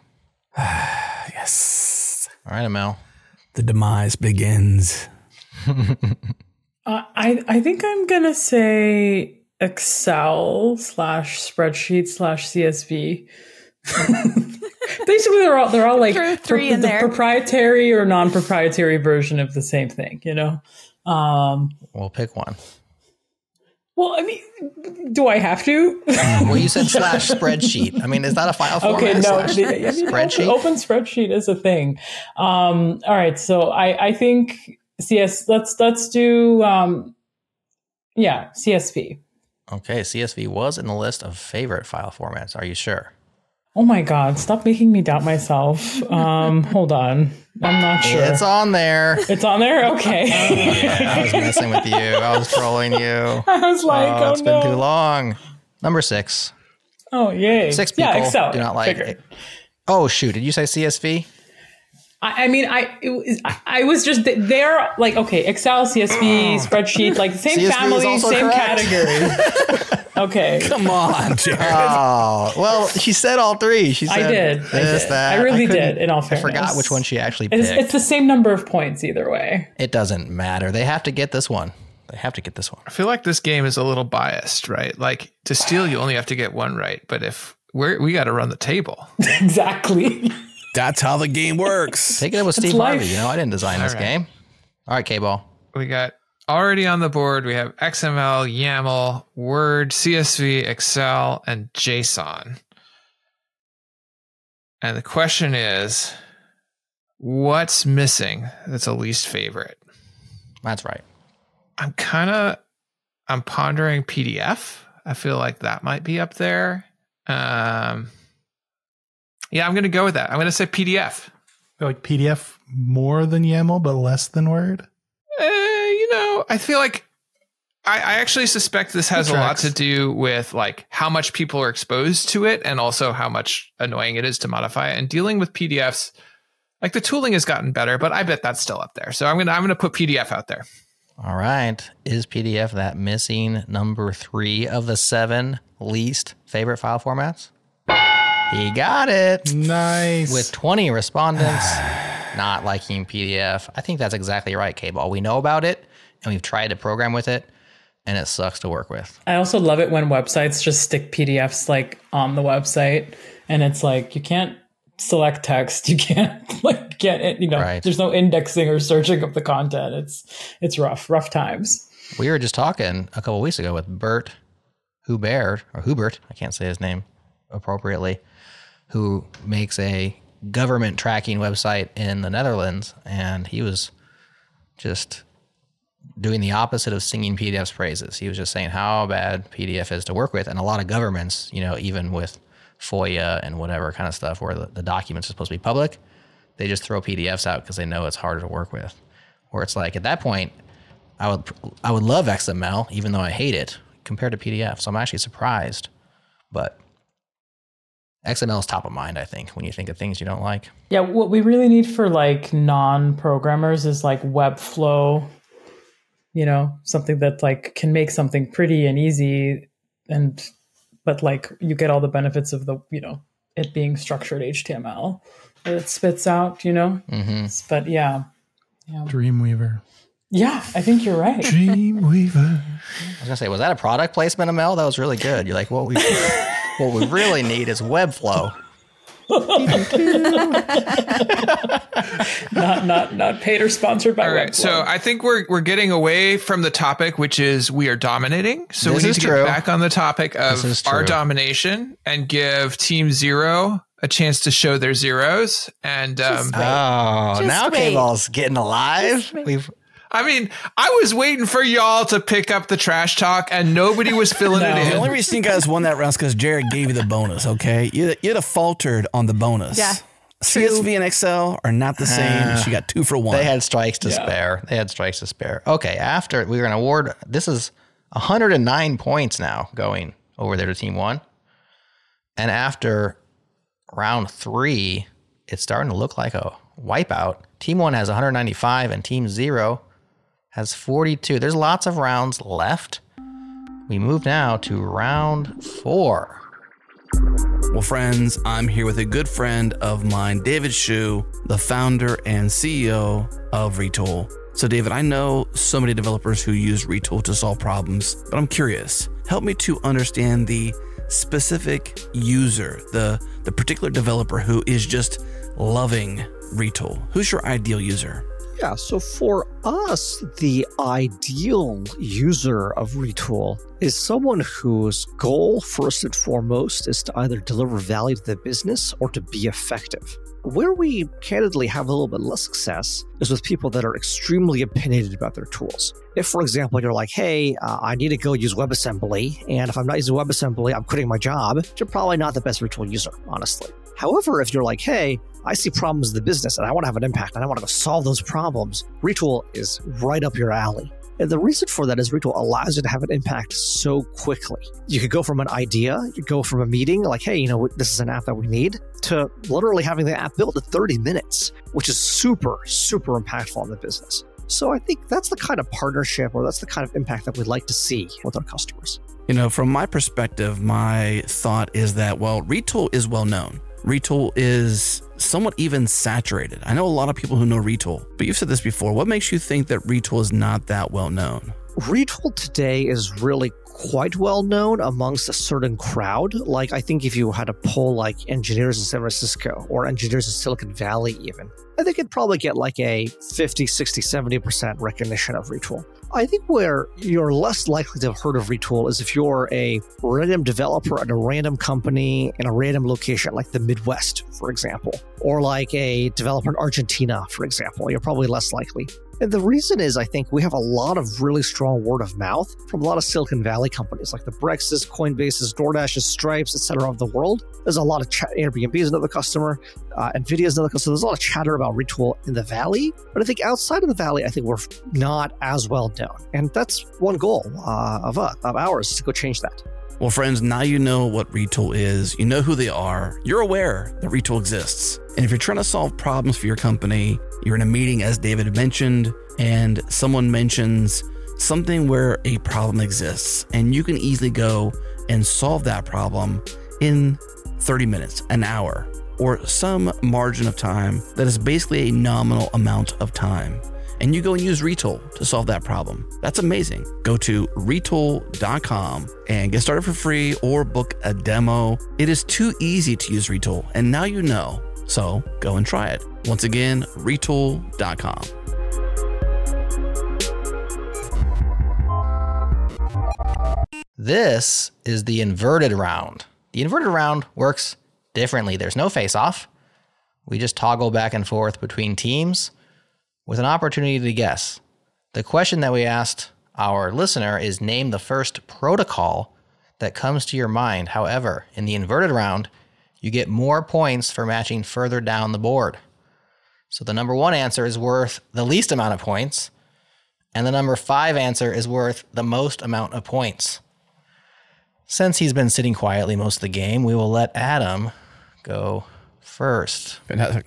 B: Yes.
A: All right, Amel.
B: The demise begins.
E: Uh, I I think I'm gonna say Excel slash spreadsheet slash C S V. Basically, they're all they're all like
F: Threw three in
E: the
F: there.
E: proprietary or non-proprietary version of the same thing. You know. Um,
A: We'll pick one.
E: well, I mean, do I have to?
A: Well, you said slash spreadsheet. I mean, is that a file format?
E: Okay, no.
A: Slash
E: The, I mean,
A: spreadsheet.
E: Open, open spreadsheet is a thing. Um, all right, so I, I think C S. Let's let's do um, yeah, C S V.
A: Okay, C S V was in the list of favorite file formats. Are you sure?
E: Oh my God! Stop making me doubt myself. Um, hold on, I'm not sure.
A: It's on there.
E: It's on there. Okay.
A: Yeah, I was messing with you. I was trolling you.
E: I was like,
A: Oh,
E: oh,
A: it's
E: no.
A: been too long. Number six.
E: Oh, yay.
A: Six people
E: yeah, Excel.
A: do not like
E: Figured.
A: it. Oh, shoot. Did you say C S V?
E: I, I mean, I it was, I, I was just, they're like, okay, Excel, C S V, spreadsheet, like same
A: C S V is
E: family,
A: also
E: same
A: correct.
E: category. Okay.
B: Come on, Jared.
A: Oh, well, she said all three. She said
E: I did.
A: this,
E: I did.
A: that.
E: I really
A: couldn't-
E: did, in all
A: I
E: fairness.
A: forgot which one she actually picked.
E: It's, it's the same number of points either way.
A: It doesn't matter. They have to get this one. They have to get this one.
H: I feel like this game is a little biased, right? Like to steal, you only have to get one right. But if we're, we got to run the table.
E: Exactly.
B: That's how the game works.
A: Take it up with Steve
E: life.
A: Harvey. You know, I didn't design
H: All
A: this
H: right.
A: game. All right, K-Ball.
H: We got already on the board. We have X M L, YAML, Word, C S V, Excel, and JSON. And the question is, what's missing that's a least favorite?
A: That's right.
H: I'm kind of, I'm pondering P D F. I feel like that might be up there. Um, yeah, I'm going to go with that. I'm going to say P D F.
D: Like P D F more than YAML, but less than Word.
H: Uh, you know, I feel like I, I actually suspect this has
D: It
H: a lot
D: tracks.
H: to do with like how much people are exposed to it and also how much annoying it is to modify it. And dealing with P D Fs, like the tooling has gotten better, but I bet that's still up there. So I'm gonna I'm gonna put P D F out there.
A: All right. Is P D F that missing number three of the seven least favorite file formats? He got it.
D: Nice.
A: With twenty respondents not liking P D F. I think that's exactly right, K-Ball. We know about it, and we've tried to program with it, and it sucks to work with.
E: I also love it when websites just stick P D Fs like on the website, and it's like you can't select text, you can't like get it, you know,
A: Right.
E: there's no indexing or searching of the content. It's it's rough, rough times.
A: We were just talking a couple weeks ago with Bert Hubert, or Hubert, I can't say his name appropriately, who makes a government tracking website in the Netherlands, and he was just doing the opposite of singing P D F's praises. He was just saying how bad P D F is to work with, and a lot of governments, you know, even with FOIA and whatever kind of stuff where the, the documents are supposed to be public, they just throw P D Fs out because they know it's harder to work with. Where it's like, at that point, I would I would love X M L, even though I hate it, compared to P D F. So I'm actually surprised. But X M L is top of mind, I think, when you think of things you don't like.
E: Yeah, what we really need for like non-programmers is like Webflow, you know, something that like can make something pretty and easy, and but like you get all the benefits of the, you know, it being structured H T M L that it spits out, you know.
A: Mm-hmm.
E: But yeah, yeah,
D: Dreamweaver.
E: yeah, I think you're right.
D: Dreamweaver.
A: I was gonna say, was that a product placement, Mel? That was really good. You're like, what we what we really need is Webflow.
E: not not not paid or sponsored by
H: All right,
E: Webflow.
H: so I think we're we're getting away from the topic, which is we are dominating. So
A: This
H: we need
A: is
H: to
A: true.
H: get back on the topic
A: This
H: of
A: is
H: our
A: true.
H: domination and give Team Zero a chance to show their zeros. And um,
F: Just wait.
A: Oh,
F: Just
A: now
F: wait.
A: K-Ball's getting alive.
F: Just wait.
A: We've
H: I mean, I was waiting for y'all to pick up the trash talk, and nobody was filling
E: No.
H: it
B: The
H: in.
B: only reason you guys won that round is because Jared gave you the bonus, okay? You'd, you'd have faltered on the bonus.
F: Yeah.
B: C S V and Excel are not the same. She got two for one.
A: They had strikes to
E: Yeah.
A: spare. They had strikes to spare. Okay, after we were going to award, this is one hundred nine points now going over there to Team One. And after round three, it's starting to look like a wipeout. Team One has one hundred ninety-five and Team Zero has forty-two. There's lots of rounds left. We move now to round four.
B: Well, friends, I'm here with a good friend of mine, David Shu, the founder and C E O of Retool. So, David, I know so many developers who use Retool to solve problems, but I'm curious. Help me to understand the specific user, the, the particular developer who is just loving Retool. Who's your ideal user?
I: Yeah, so for us, the ideal user of Retool is someone whose goal, first and foremost, is to either deliver value to the business or to be effective. Where we candidly have a little bit less success is with people that are extremely opinionated about their tools. If, for example, you're like, hey, uh, I need to go use WebAssembly, and if I'm not using WebAssembly, I'm quitting my job, you're probably not the best Retool user, honestly. However, if you're like, hey, I see problems in the business and I want to have an impact and I want to go solve those problems, Retool is right up your alley. And the reason for that is retool allows you to have an impact so quickly. You could go from an idea, you go from a meeting, like, hey, you know, this is an app that we need, to literally having the app built in thirty minutes, which is super, super impactful on the business. So I think that's the kind of partnership, or that's the kind of impact that we'd like to see with our customers.
B: You know, from my perspective, my thought is that, well, Retool is well known. Retool is somewhat even saturated. I know a lot of people who know Retool, but you've said this before. What makes you think that Retool is not that well known?
I: Retool today is really quite well known amongst a certain crowd. Like, I think if you had to poll like engineers in San Francisco or engineers in Silicon Valley even, I think it'd probably get like a fifty, sixty, seventy percent recognition of Retool. I think where you're less likely to have heard of Retool is if you're a random developer at a random company in a random location, like the Midwest, for example, or like a developer in Argentina, for example. You're probably less likely. And the reason is, I think we have a lot of really strong word of mouth from a lot of Silicon Valley companies like the Brexes, Coinbases, DoorDashes, Stripes, et cetera of the world. There's a lot of chat. Airbnb is another customer. Uh, NVIDIA is another customer. So there's a lot of chatter about Retool in the Valley. But I think outside of the Valley, I think we're not as well known. And that's one goal uh, of, uh, of ours, is to go change that.
B: Well, friends, now you know what Retool is. You know who they are. You're aware that Retool exists. And if you're trying to solve problems for your company, you're in a meeting, as David mentioned, and someone mentions something where a problem exists, and you can easily go and solve that problem in thirty minutes, an hour, or some margin of time that is basically a nominal amount of time. And you go and use Retool to solve that problem. That's amazing. Go to retool dot com and get started for free or book a demo. It is too easy to use Retool, and now you know. So go and try it. Once again, retool dot com.
A: This is the inverted round. The inverted round works differently. There's no face-off. We just toggle back and forth between teams with an opportunity to guess. The question that we asked our listener is, name the first protocol that comes to your mind. However, in the inverted round, you get more points for matching further down the board. So the number one answer is worth the least amount of points, and the number five answer is worth the most amount of points. Since he's been sitting quietly most of the game, we will let Adam go first.
B: Fantastic.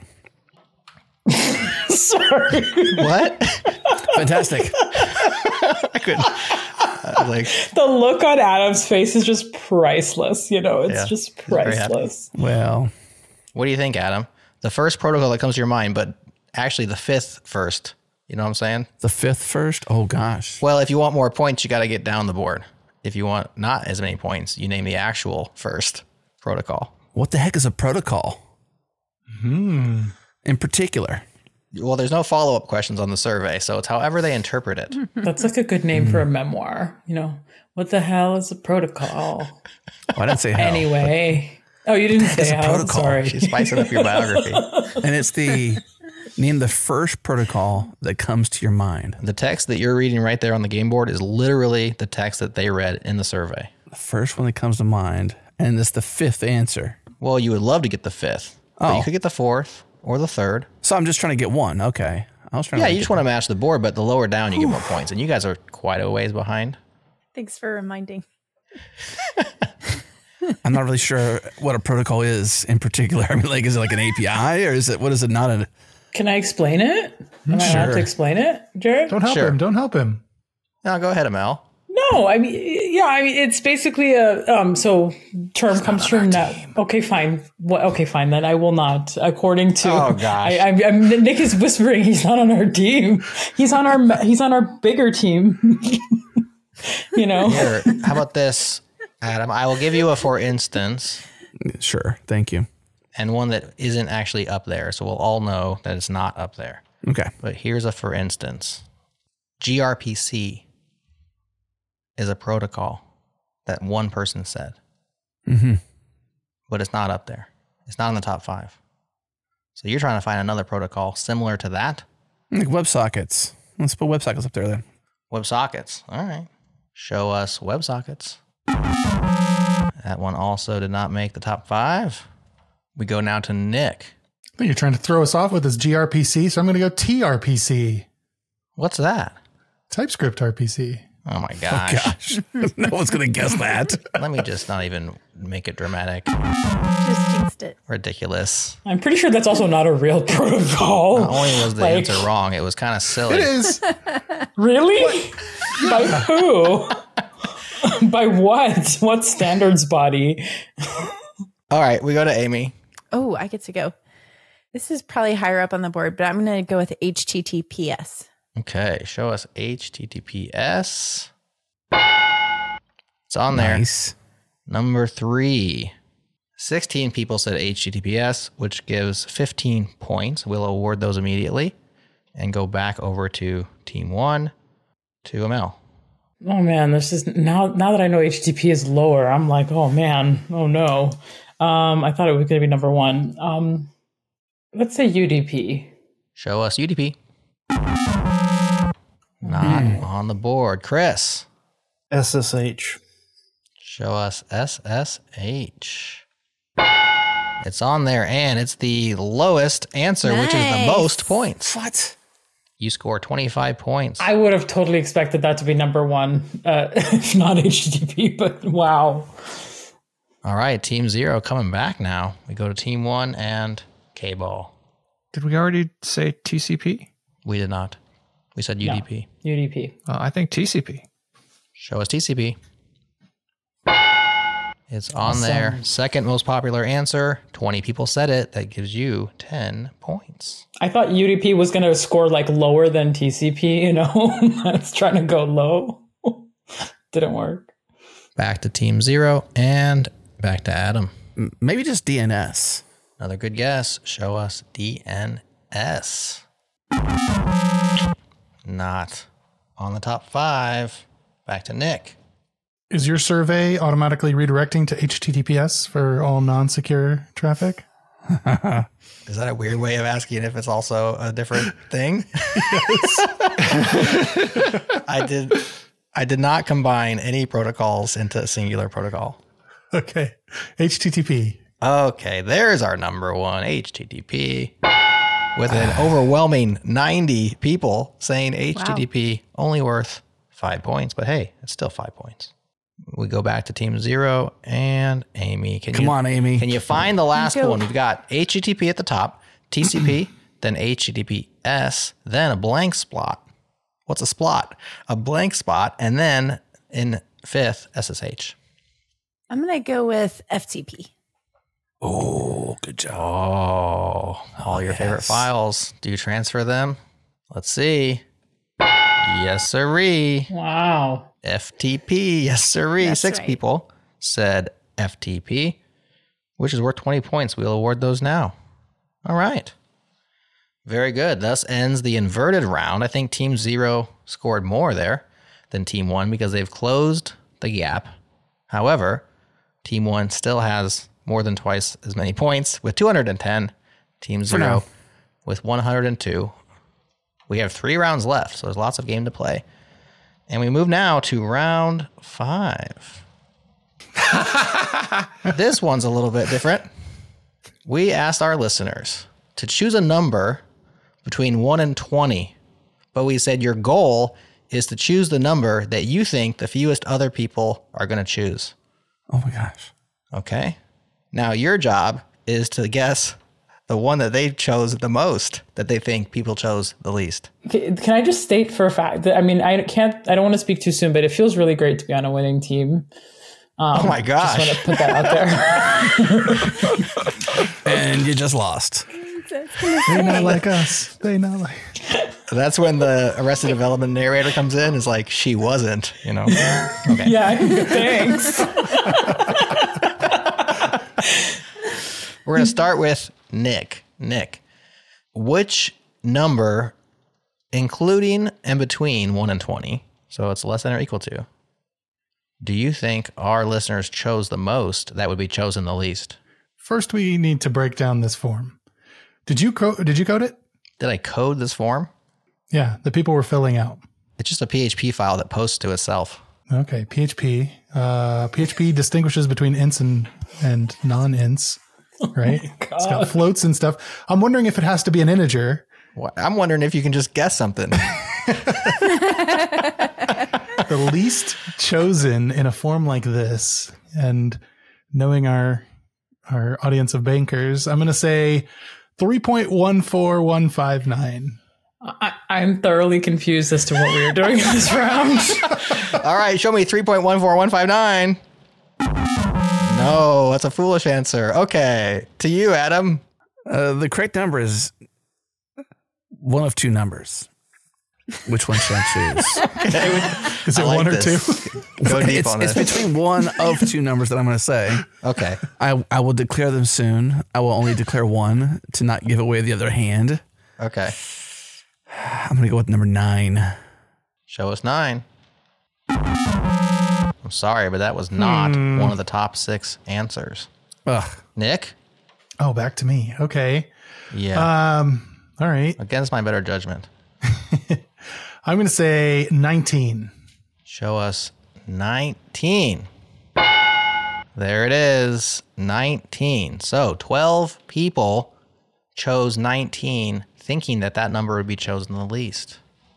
E: Sorry.
A: What?
B: Fantastic.
A: I couldn't. I was like,
E: the look on Adam's face is just priceless. You know, it's
A: Yeah,
E: just
A: he's very happy.
E: priceless.
B: Well,
A: what do you think, Adam? The first protocol that comes to your mind, but actually the fifth first. You know what I'm saying?
B: the fifth first? Oh, gosh.
A: Well, if you want more points, you got to get down the board. If you want not as many points, you name the actual first protocol.
B: What the heck is a protocol?
D: Hmm.
B: In particular.
A: Well, there's no follow-up questions on the survey, so it's however they interpret it.
E: That's like a good name for a memoir. You know, what the hell is a protocol?
B: Well, I didn't say how.
E: Anyway. Oh, you didn't say
B: a
E: how.
B: protocol.
E: Sorry.
A: She's spicing up your biography.
B: And it's the name the first protocol that comes to your mind.
A: The text that you're reading right there on the game board is literally the text that they read in the survey.
B: The first one that comes to mind, and it's the fifth answer.
A: Well, you would love to get the fifth, but
B: Oh.
A: you could get the fourth or the third.
B: So I'm just trying to get one. Okay. I was trying
A: Yeah,
B: to
A: you just want to match the board, but the lower down you get more points, and you guys are quite a ways behind.
F: Thanks for reminding.
B: I'm not really sure what a protocol is in particular. I mean, like, is it like an A P I or is it, what is it not a...
E: Can I explain it? Am I allowed
B: Sure.
E: to explain it, Jared?
D: Don't help
A: Sure.
D: him. Don't help him.
A: No, go ahead, Amel.
E: No, I mean, yeah, I mean, it's basically a, um, so term comes from net. Okay, fine. What? Okay, fine. Then I will not, according to,
A: Oh, gosh.
E: I, I, I'm, Nick is whispering he's not on our team. He's on our, he's on our bigger team. You know?
A: Here, how about this, Adam? I will give you a for instance,
B: Sure. Thank you.
A: and one that isn't actually up there, so we'll all know that it's not up there.
B: Okay.
A: But here's a for instance. gRPC is a protocol that one person said,
B: Mm-hmm.
A: but it's not up there. It's not in the top five. So you're trying to find another protocol similar to that?
B: Like WebSockets. Let's put WebSockets up there then.
A: WebSockets. All right. Show us WebSockets. That one also did not make the top five. We go now to Nick.
D: I think you're trying to throw us off with this gRPC, so I'm going to go T R P C.
A: What's that?
D: TypeScript R P C.
A: Oh my gosh.
B: Oh gosh. No one's going to guess that.
A: Let me just not even make it dramatic.
F: Just jinxed it.
A: Ridiculous.
E: I'm pretty sure that's also not a real protocol.
A: Not only was the
E: Like-
A: answer wrong, it was kind of silly.
D: It is.
E: Really? By who? By what? What standards body?
A: All right, we go to Amy.
F: Oh, I get to go. This is probably higher up on the board, but I'm going to go with H T T P S.
A: Okay, show us H T T P S. It's on there.
B: Nice.
A: Number three. sixteen people said H T T P S, which gives fifteen points. We'll award those immediately and go back over to team one, to Amel.
E: Oh man, this is now. Now that I know H T T P is lower, I'm like, oh man, oh no. Um, I thought it was going to be number one. Um, let's say U D P.
A: Show us U D P. Not on the board. Chris,
G: S S H.
A: show us S S H. It's on there, and it's the lowest answer, which is the
F: Nice.
A: most points.
B: What?
A: You score twenty-five points.
E: I would have totally expected that to be number one, uh, if not H T T P. But wow.
A: All right, Team Zero coming back now. We go to Team One and K-Ball.
H: Did we already say T C P?
A: We did not. We said U D P.
E: U D P.
H: Uh, I think T C P.
A: Show us T C P. It's on
E: Awesome.
A: there. Second most popular answer. twenty people said it. That gives you ten points.
E: I thought U D P was going to score like lower than T C P, you know? I was trying to go low. Didn't work.
A: Back to Team Zero and back to Adam.
B: M- Maybe just D N S.
A: Another good guess. Show us D N S. Not on the top five. Back to Nick.
D: Is your survey automatically redirecting to H T T P S for all non-secure traffic?
A: Is that a weird way of asking if it's also a different thing? I did I did not combine any protocols into a singular protocol.
D: Okay. H T T P.
A: Okay, there's our number one, H T T P. With an overwhelming ninety people saying H T T P, only worth five points. But hey, it's still five points. We go back to Team Zero and Amy. Can
B: Come
A: you,
B: on, Amy.
A: Can you find the last
F: Go.
A: one? We've got H T T P at the top, T C P, then H T T P S, then a blank spot. What's a splot? A blank spot, and then in fifth, S S H.
F: I'm going to go with F T P.
B: Oh, good job.
A: Oh, all your favorite
B: yes.
A: files. Do you transfer them? Let's see. Yes, sirree.
E: Wow.
A: F T P. Yes, sirree.
F: That's
A: Six
F: right.
A: people said F T P, which is worth twenty points. We'll award those now. All right. Very good. Thus ends the inverted round. I think Team Zero scored more there than Team One because they've closed the gap. However, Team One still has more than twice as many points with two hundred ten. Team Zero
B: now.
A: with one hundred two. We have three rounds left, so there's lots of game to play. And we move now to round five. This one's a little bit different. We asked our listeners to choose a number between one and twenty, but we said your goal is to choose the number that you think the fewest other people are going to choose.
B: Oh my gosh.
A: Okay? Now, your job is to guess the one that they chose the most, that they think people chose the least.
E: Can can I just state for a fact that, I mean, I can't, I don't want to speak too soon, but it feels really great to be on a winning team. Um,
A: Oh my
E: Just want
A: gosh.
E: to put that out there.
B: And you just lost.
D: They not like us. They not like.
A: That's when the Arrested Development narrator comes in, is like, she wasn't, you know? Okay.
E: Yeah, thanks.
A: We're going to start with Nick. Nick, which number, including and between one and twenty, so it's less than or equal to, do you think our listeners chose the most that would be chosen the least?
D: First, we need to break down this form. Did you co- Did you code it?
A: Did I code this form?
D: Yeah, the people were filling out.
A: It's just a P H P file that posts to itself.
D: Okay, P H P. Uh, P H P distinguishes between ints and, and non-ints, right? It's got floats and stuff. I'm wondering if it has to be an integer.
A: What- I'm wondering if you can just guess something.
D: The least chosen in a form like this, and knowing our our audience of bankers, I'm going to say three point one four one five nine.
E: I, I'm thoroughly confused as to what we are doing in this round.
A: All right, show me three point one four one five nine. No, that's a foolish answer. Okay, to you, Adam.
B: Uh, the correct number is one of two numbers. Which one should I choose?
D: Is it
A: I like
D: one or
A: this.
D: two?
A: Go deep
B: it's,
A: on
B: it's
A: this.
B: between one of two numbers that I'm going to say.
A: Okay.
B: I, I will declare them soon. I will only declare one to not give away the other hand.
A: Okay.
B: I'm going to go with number nine.
A: Show us nine. I'm sorry, but that was not
D: Hmm.
A: one of the top six answers.
B: Ugh.
A: Nick?
D: Oh, back to me. Okay.
A: Yeah.
D: Um. All right.
A: Against my better judgment.
D: I'm going to say nineteen.
A: Show us nineteen. There it is. nineteen. So twelve people chose nineteen, thinking that that number would be chosen the least.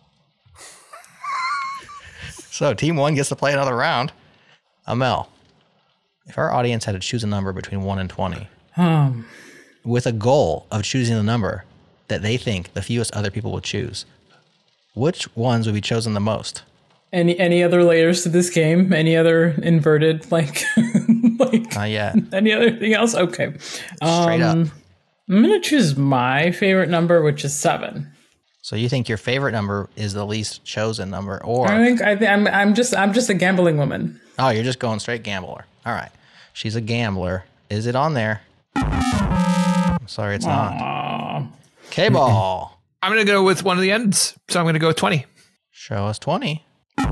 A: So team one gets to play another round. Amel, if our audience had to choose a number between one and twenty,
E: Um,
A: with a goal of choosing the number that they think the fewest other people would choose, which ones would be chosen the most?
E: any any other layers to this game? Any other inverted like like
A: Not yet.
E: any other thing else? Okay.
A: Straight up.
E: Um, I'm gonna choose my favorite number, which is seven.
A: So you think your favorite number is the least chosen number, or
E: I think I think I'm I'm just I'm just a gambling woman.
A: oh, you're just going straight gambler. All right, she's a gambler. Is it on there? I'm sorry, it's not.
E: Aw.
A: K-ball.
H: I'm going to go with one of the ends. So I'm going to go with twenty.
A: Show us twenty.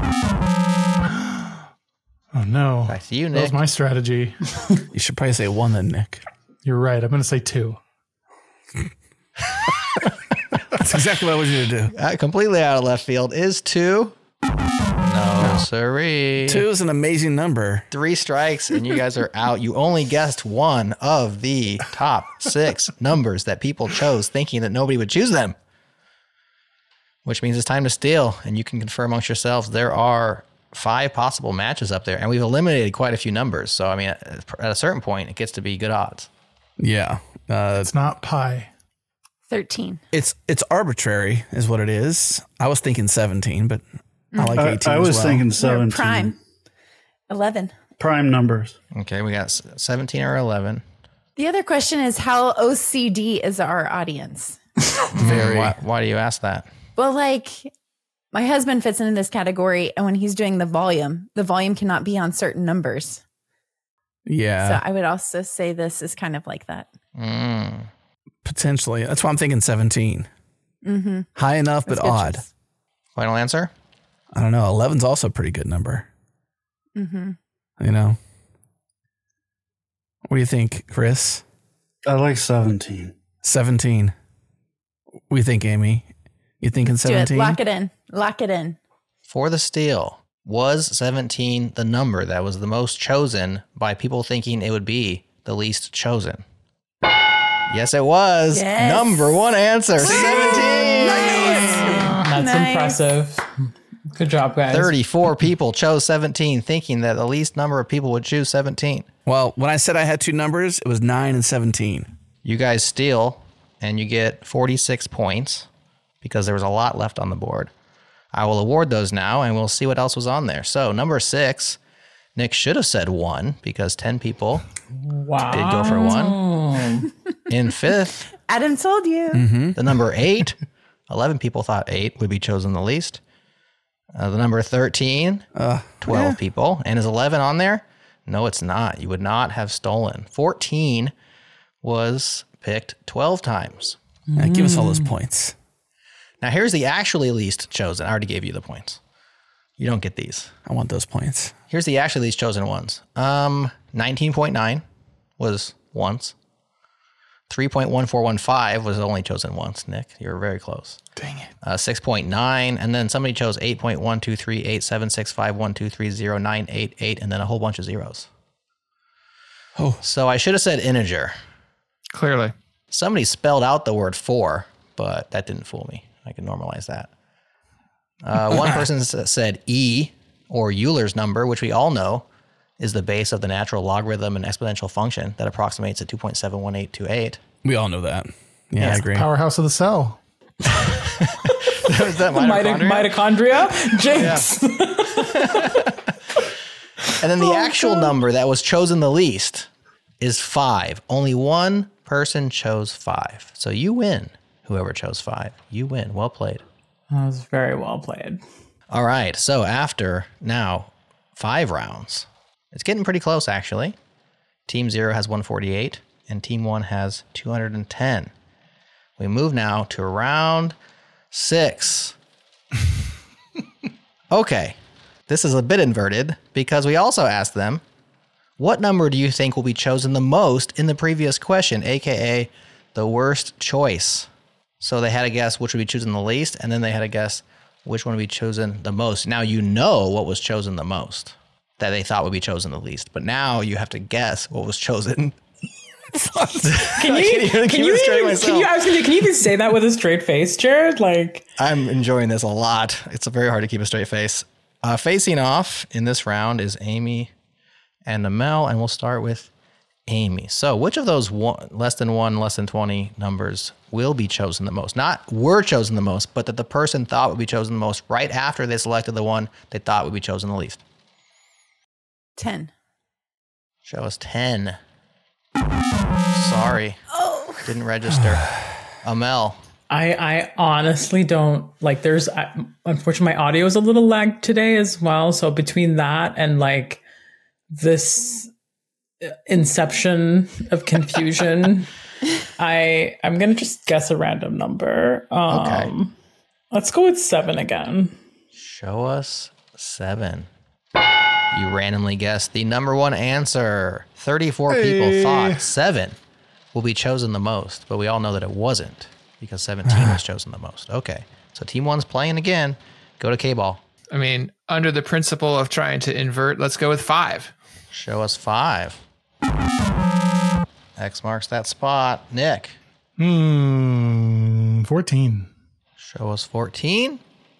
D: Oh no.
A: Back to you,
D: That
A: Nick.
D: was my strategy.
B: You should probably say one then, Nick.
D: You're right. I'm going to say two.
B: That's exactly what I want you to do.
A: Uh, completely out of left field is two. No, sirree.
B: Two is an amazing number.
A: Three strikes and you guys are out. You only guessed one of the top six numbers that people chose, thinking that nobody would choose them. Which means it's time to steal, and you can confer amongst yourselves. There are five possible matches up there, and we've eliminated quite a few numbers. So, I mean, at a certain point, it gets to be good odds.
B: Yeah. Uh,
D: It's not pi.
F: thirteen.
B: it's it's arbitrary is what it is. I was thinking seventeen, but I like
G: I,
B: eighteen
G: I
B: as
G: was
B: well.
G: thinking
F: Or
G: seventeen.
F: prime. eleven.
G: Prime numbers.
A: Okay, we got seventeen or eleven.
F: The other question is how O C D is our audience?
B: Very.
A: Why, why do you ask that?
F: Well, like my husband fits into this category, and when he's doing the volume, the volume cannot be on certain numbers.
B: Yeah.
F: So I would also say this is kind of like that.
A: Mm.
B: Potentially. That's why I'm thinking seventeen.
F: Mm-hmm.
B: High enough, but
F: That's good
B: odd.
F: choice.
A: Final answer?
B: I don't know. eleven's also a pretty good number.
F: Mm-hmm.
B: You know? What do you think, Chris?
G: I like seventeen.
B: seventeen. What do you think, Amy? You thinking
F: Do it.
B: seventeen?
F: Lock it in. Lock it in.
A: For the steal, was seventeen the number that was the most chosen by people thinking it would be the least chosen? Yes, it was.
F: Yes.
A: Number one answer, seventeen.
E: That's
F: Nice.
E: impressive. Good job, guys.
A: thirty-four people chose seventeen, thinking that the least number of people would choose seventeen.
B: Well, when I said I had two numbers, it was nine and seventeen.
A: You guys steal, and you get forty-six points because there was a lot left on the board. I will award those now, and we'll see what else was on there. So, number six, Nick should have said one because ten people
E: Wow.
A: did go for one. In fifth,
F: Adam told you.
B: Mm-hmm.
A: the number eight, eleven people thought eight would be chosen the least. Uh, the number thirteen,
B: Uh,
A: twelve people. And is eleven on there? No, it's not. You would not have stolen. fourteen was picked twelve times.
B: yeah, give us all those points.
A: Now, here's the actually least chosen. I already gave you the points. You don't get these.
B: I want those points.
A: Here's the actually least chosen ones. Um, nineteen point nine was once. three point one four one five was only chosen once, Nick. You were very close.
D: Dang it.
A: Uh, six point nine, and then somebody chose eight point one two three eight seven six five one two three zero nine eight eight, and then a whole bunch of zeros.
B: Oh.
A: So I should have said integer.
H: Clearly.
A: Somebody spelled out the word four, but that didn't fool me. I can normalize that. Uh, one person s- said E, or Euler's number, which we all know is the base of the natural logarithm and exponential function that approximates at two point seven one eight two eight.
B: We all know that. Yeah,
D: It's
B: I
D: the
B: agree.
D: powerhouse of the cell.
A: Is that
E: Mitochondria?
A: mitochondria?
E: Jinx.
A: And then the actual number that was chosen the least is five. Only one person chose five. So you win. Whoever chose five, you win. Well played.
E: That was very well played.
A: All right. So after now five rounds, it's getting pretty close, actually. Team zero has one forty-eight and team one has two hundred ten. We move now to round six. Okay. This is a bit inverted because we also asked them, what number do you think will be chosen the most in the previous question, A K A the worst choice? So they had to guess which would be chosen the least, and then they had to guess which one would be chosen the most. Now you know what was chosen the most that they thought would be chosen the least, but now you have to guess what was chosen.
E: Can you,
A: even
E: can,
A: keep
E: you
A: it straight
E: even,
A: myself.
E: can you I was gonna say, can you even say that with a straight face, Jared? Like,
A: I'm enjoying this a lot. It's very hard to keep a straight face. Uh, facing off in this round is Amy and Amel, and we'll start with Amy. So which of those one, less than one, less than twenty numbers will be chosen the most? Not were chosen the most, but that the person thought would be chosen the most right after they selected the one they thought would be chosen the least.
F: ten.
A: Show us ten. Sorry.
F: Oh.
A: Didn't register. Amel.
E: I, I honestly don't like. There's I, unfortunately my audio is a little lagged today as well. So between that and like this inception of confusion, I I'm gonna just guess a random number. Um,
A: Okay.
E: Let's go with seven again.
A: Show us seven. You randomly guessed the number one answer. thirty-four people
D: Hey.
A: thought seven will be chosen the most, but we all know that it wasn't because seventeen was chosen the most. Okay, so team one's playing again. Go to K-Ball.
H: I mean, under the principle of trying to invert, let's go with five.
A: Show us five. X marks that spot. Nick.
D: Hmm. fourteen.
A: Show us fourteen.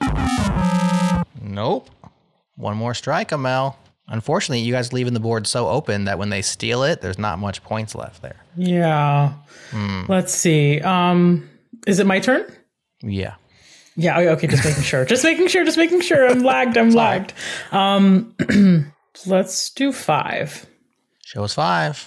A: Nope. One more strike, Amel. Unfortunately, you guys leaving the board so open that when they steal it, there's not much points left there.
E: Yeah. Let's see. Um, is it my turn?
A: Yeah.
E: Yeah. Okay. okay, Just making sure. Just making sure. Just making sure. I'm lagged. I'm lagged. Um, let's do five.
A: Show us five.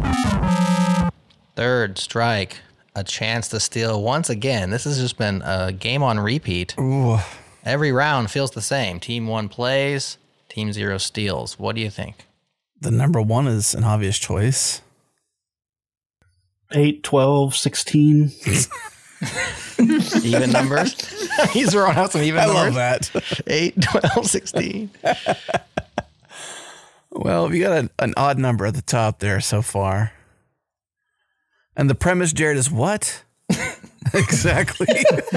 A: Third strike. A chance to steal once again. This has just been a game on repeat.
B: Ooh.
A: Every round feels the same. Team one plays, team zero steals. What do you think?
B: The number one is an obvious choice.
G: eight, twelve, sixteen.
A: Even numbers? He's throwing out some even
B: I
A: numbers.
B: love that.
A: eight, twelve, sixteen.
B: Well, you got a, an odd number at the top there so far. And the premise, Jared, is what? Exactly.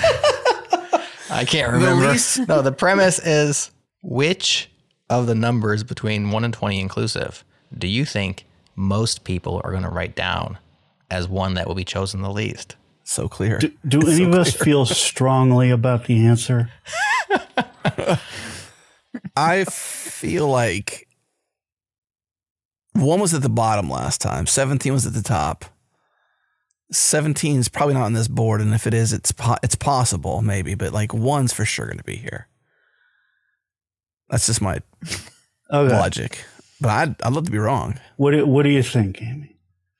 A: I can't remember.
B: least-
A: No, the premise is which of the numbers between one and twenty inclusive do you think most people are going to write down as one that will be chosen the least?
B: So clear.
G: Do, do any of us feel strongly about the answer?
B: I feel like one was at the bottom last time. seventeen was at the top. seventeen is probably not on this board, and if it is, it's po- it's possible, maybe, but like one's for sure going to be here. That's just my
G: Okay.
B: logic. But I'd, I'd love to be wrong.
G: What do, what do you think, Amy?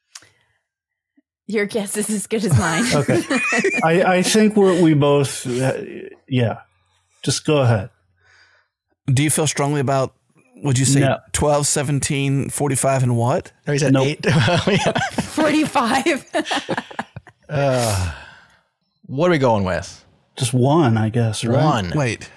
F: Your guess is as good as mine.
G: Okay. I, I think we're, we both, uh, yeah. Just go ahead.
B: Do you feel strongly about, would you say
G: No.
B: twelve, seventeen, forty-five, and what?
A: No, he said
G: Nope.
A: eight. Yeah.
F: forty-five.
A: Uh, what are we going with?
G: Just one, I guess, right?
A: One.
B: Wait.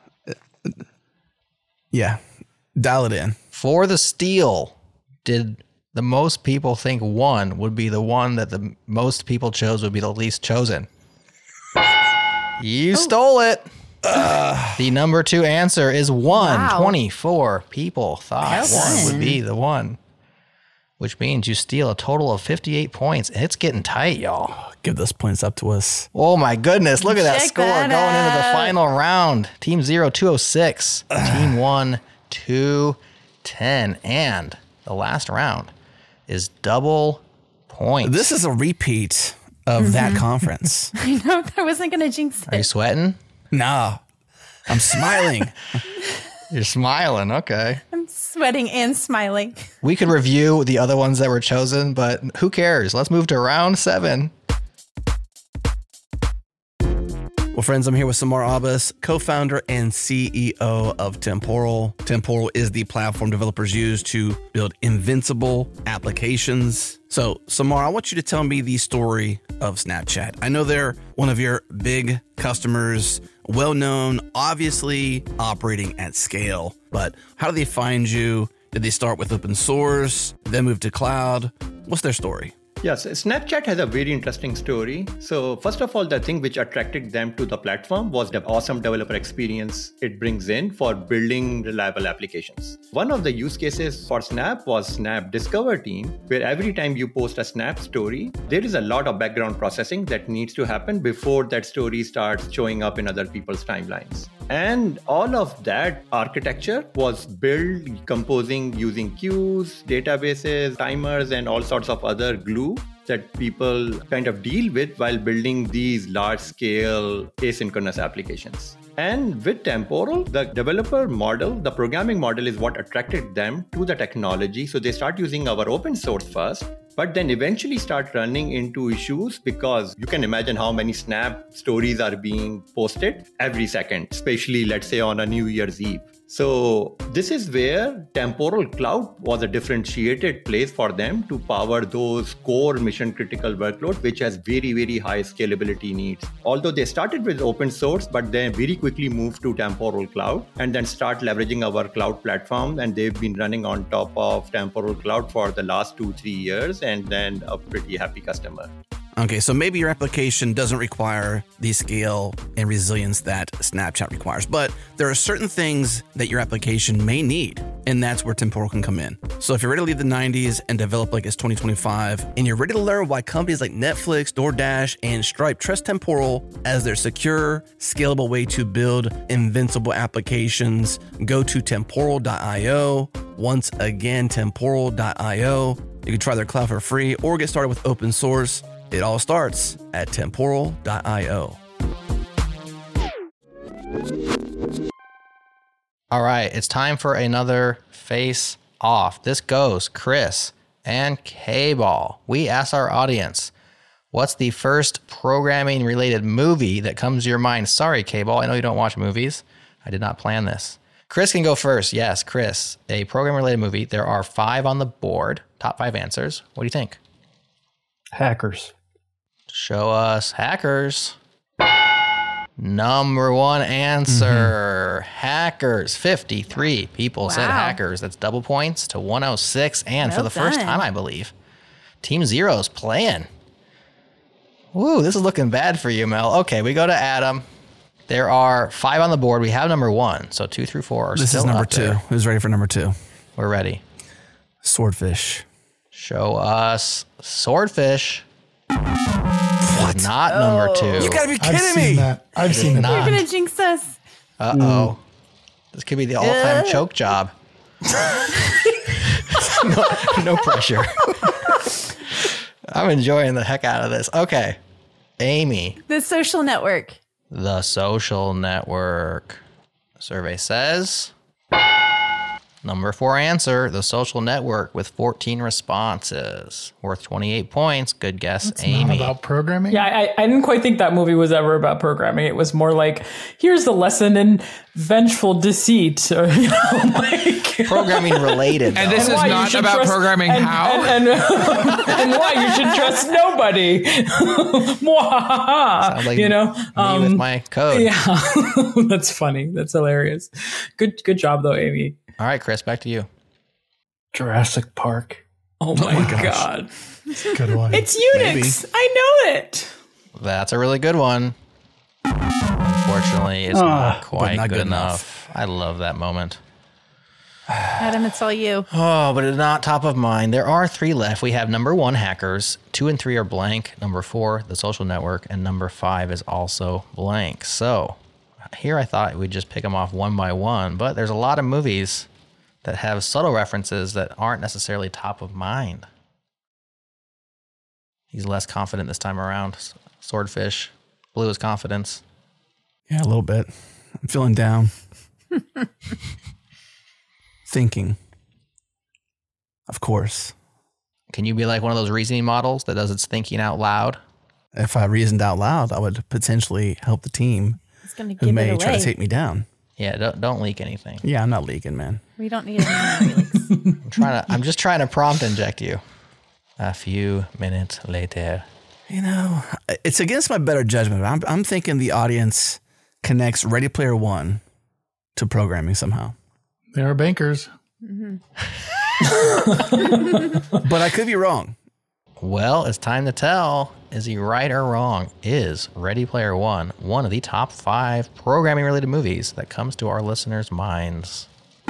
B: Yeah. Dial it in.
A: For the steal, did the most people think one would be the one that the most people chose would be the least chosen? You stole it. The number two answer is one.
F: Wow.
A: twenty-four people thought
F: Well
A: one would
F: done.
A: be the one. which means you steal a total of fifty-eight points. And it's getting tight, y'all.
B: Give those points up to us.
A: Oh, my goodness. Look at that
F: Check
A: score
F: that
A: going into the
F: out.
A: final round. Team zero, two oh six. Team one, two ten. And the last round is double points.
B: This is a repeat of that conference.
F: I know I wasn't going to jinx
A: Are you
F: it.
A: sweating?
B: Nah, I'm smiling.
A: You're smiling. Okay.
F: I'm sweating and smiling.
A: We could review the other ones that were chosen, but who cares? Let's move to round seven.
B: Well, friends, I'm here with Samar Abbas, co-founder and C E O of Temporal. Temporal is the platform developers use to build invincible applications. So, Samar, I want you to tell me the story of Snapchat. I know they're one of your big customers, well-known, obviously operating at scale, but how do they find you? Did they start with open source, then move to cloud? What's their story?
J: Yes, Snapchat has a very interesting story. So first of all, the thing which attracted them to the platform was the awesome developer experience it brings in for building reliable applications. One of the use cases for Snap was Snap Discover team, where every time you post a Snap story, there is a lot of background processing that needs to happen before that story starts showing up in other people's timelines. And all of that architecture was built composing using queues, databases, timers, and all sorts of other glue that people kind of deal with while building these large-scale asynchronous applications. And with Temporal, the developer model, the programming model is what attracted them to the technology. So they start using our open source first, but then eventually start running into issues because you can imagine how many Snap stories are being posted every second, especially let's say on a New Year's Eve. So this is where Temporal Cloud was a differentiated place for them to power those core mission critical workloads, which has very, very high scalability needs. Although they started with open source, but then very quickly moved to Temporal Cloud and then start leveraging our cloud platform. And they've been running on top of Temporal Cloud for the last two, three years, and then a pretty happy customer.
B: Okay, so maybe your application doesn't require the scale and resilience that Snapchat requires, but there are certain things that your application may need, and that's where Temporal can come in. So if you're ready to leave the nineties and develop like it's twenty twenty-five, and you're ready to learn why companies like Netflix, DoorDash, and Stripe trust Temporal as their secure, scalable way to build invincible applications, go to temporal dot io. Once again, temporal dot io. You can try their cloud for free or get started with open source. It all starts at temporal dot io.
A: All right, it's time for another face off. This goes Chris and K-Ball. We asked our audience, what's the first programming related movie that comes to your mind? Sorry, K-Ball, I know you don't watch movies. I did not plan this. Chris can go first. Yes, Chris, a program related movie. There are five on the board, top five answers. What do you think?
G: Hackers.
A: Show us Hackers. Number one answer, mm-hmm. Hackers. fifty-three people wow. said Hackers. That's double points to one oh six. And well for the done. first time, I believe, Team Zero's playing. Woo, this is looking bad for you, Mel. Okay, we go to Adam. There are five on the board. We have number one. So two through four are
B: this
A: still
B: is number
A: up
B: two.
A: there.
B: Who's ready for number two?
A: We're ready.
B: Swordfish.
A: Show us Swordfish. What? Not oh. number two.
B: You gotta be kidding
D: I've
B: me.
D: Seen that. I've seen that.
F: You're gonna jinx us.
A: Uh oh. Mm. This could be the all-time uh. choke job. no, no pressure. I'm enjoying the heck out of this. Okay. Amy.
F: The Social Network.
A: The Social Network. Survey says number four answer, The Social Network, with fourteen responses, worth twenty-eight points. Good guess,
D: That's
A: Amy.
D: Not about programming?
E: Yeah, I, I didn't quite think that movie was ever about programming. It was more like, here's the lesson in vengeful deceit, or you know, like
A: programming related.
H: And this
E: and
H: is not about
E: trust,
H: programming
E: and,
H: how
E: and, and, and why you should trust nobody.
A: like
E: you know,
A: me
E: um,
A: with my code.
E: Yeah, that's funny. That's hilarious. Good, good job though, Amy.
A: All right, Chris, back to you.
G: Jurassic Park.
E: Oh my, oh my god.
D: Good one.
E: It's Unix. Maybe. I know it.
A: That's a really good one. Unfortunately, it's uh, not quite
B: not
A: good,
B: good
A: enough. enough. I love that moment.
F: Adam, it's all you.
A: Oh, but it's not top of mind. There are three left. We have number one, Hackers. Two and three are blank. Number four, The Social Network. And number five is also blank. So here I thought we'd just pick them off one by one. But there's a lot of movies that have subtle references that aren't necessarily top of mind. He's less confident this time around. Swordfish blew his confidence.
B: Yeah, a little bit. I'm feeling down. Thinking. Of course.
A: Can you be like one of those reasoning models that does its thinking out loud?
B: If I reasoned out loud, I would potentially help the team
F: He's gonna
B: who
F: give
B: may
F: it away.
B: try to take me down.
A: Yeah, don't don't leak anything.
B: Yeah, I'm not leaking, man.
F: We don't need any more leaks.
A: I'm trying to I'm just trying to prompt inject you. A few minutes later.
B: You know, it's against my better judgment. I'm I'm thinking the audience connects Ready Player One to programming somehow.
D: They are bankers.
F: Mm-hmm.
B: But I could be wrong.
A: Well, it's time to tell. Is he right or wrong? Is Ready Player One one of the top five programming-related movies that comes to our listeners' minds?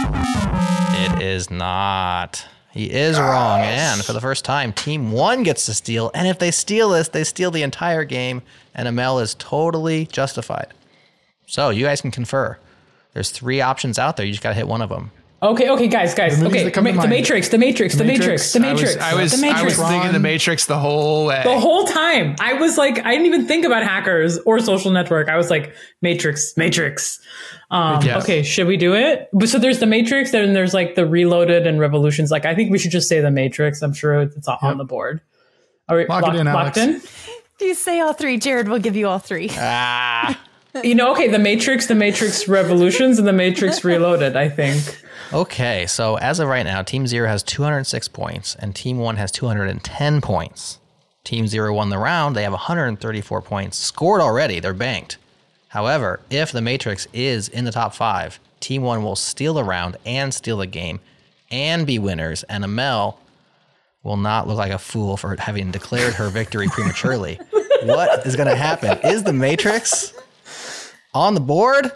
A: It is not. He is wrong, and for the first time, Team One gets to steal, and if they steal this, they steal the entire game, and Amel is totally justified. So you guys can confer. There's three options out there. You just got to hit one of them.
E: Okay, okay, guys, guys.
D: The movies
E: Okay,
D: that come to
E: Ma- the
D: mind.
E: Matrix, the Matrix, the Matrix, the Matrix.
H: I was,
E: the
H: I was,
E: Matrix.
H: I was thinking
D: Tron.
H: The Matrix the whole way.
E: The whole time, I was like, I didn't even think about Hackers or Social Network. I was like, Matrix, Matrix. Um,
H: Yes.
E: Okay, should we do it? But so there's the Matrix, then there's like the Reloaded and Revolutions. Like, I think we should just say the Matrix. I'm sure it's on
D: Yep.
E: the board. Are we
D: Lock it
E: locked,
D: in,
E: locked
D: Alex.
E: in?
F: Do you say all three? Jared will give you all three.
A: Ah.
E: You know, okay, the Matrix, the Matrix Revolutions, and the Matrix Reloaded, I think.
A: Okay, so as of right now, Team Zero has two hundred six points, and Team One has two hundred ten points. Team Zero won the round. They have one hundred thirty-four points scored already. They're banked. However, if the Matrix is in the top five, Team One will steal the round and steal the game and be winners, and Amel will not look like a fool for having declared her victory prematurely. What is going to happen? Is the Matrix on the board?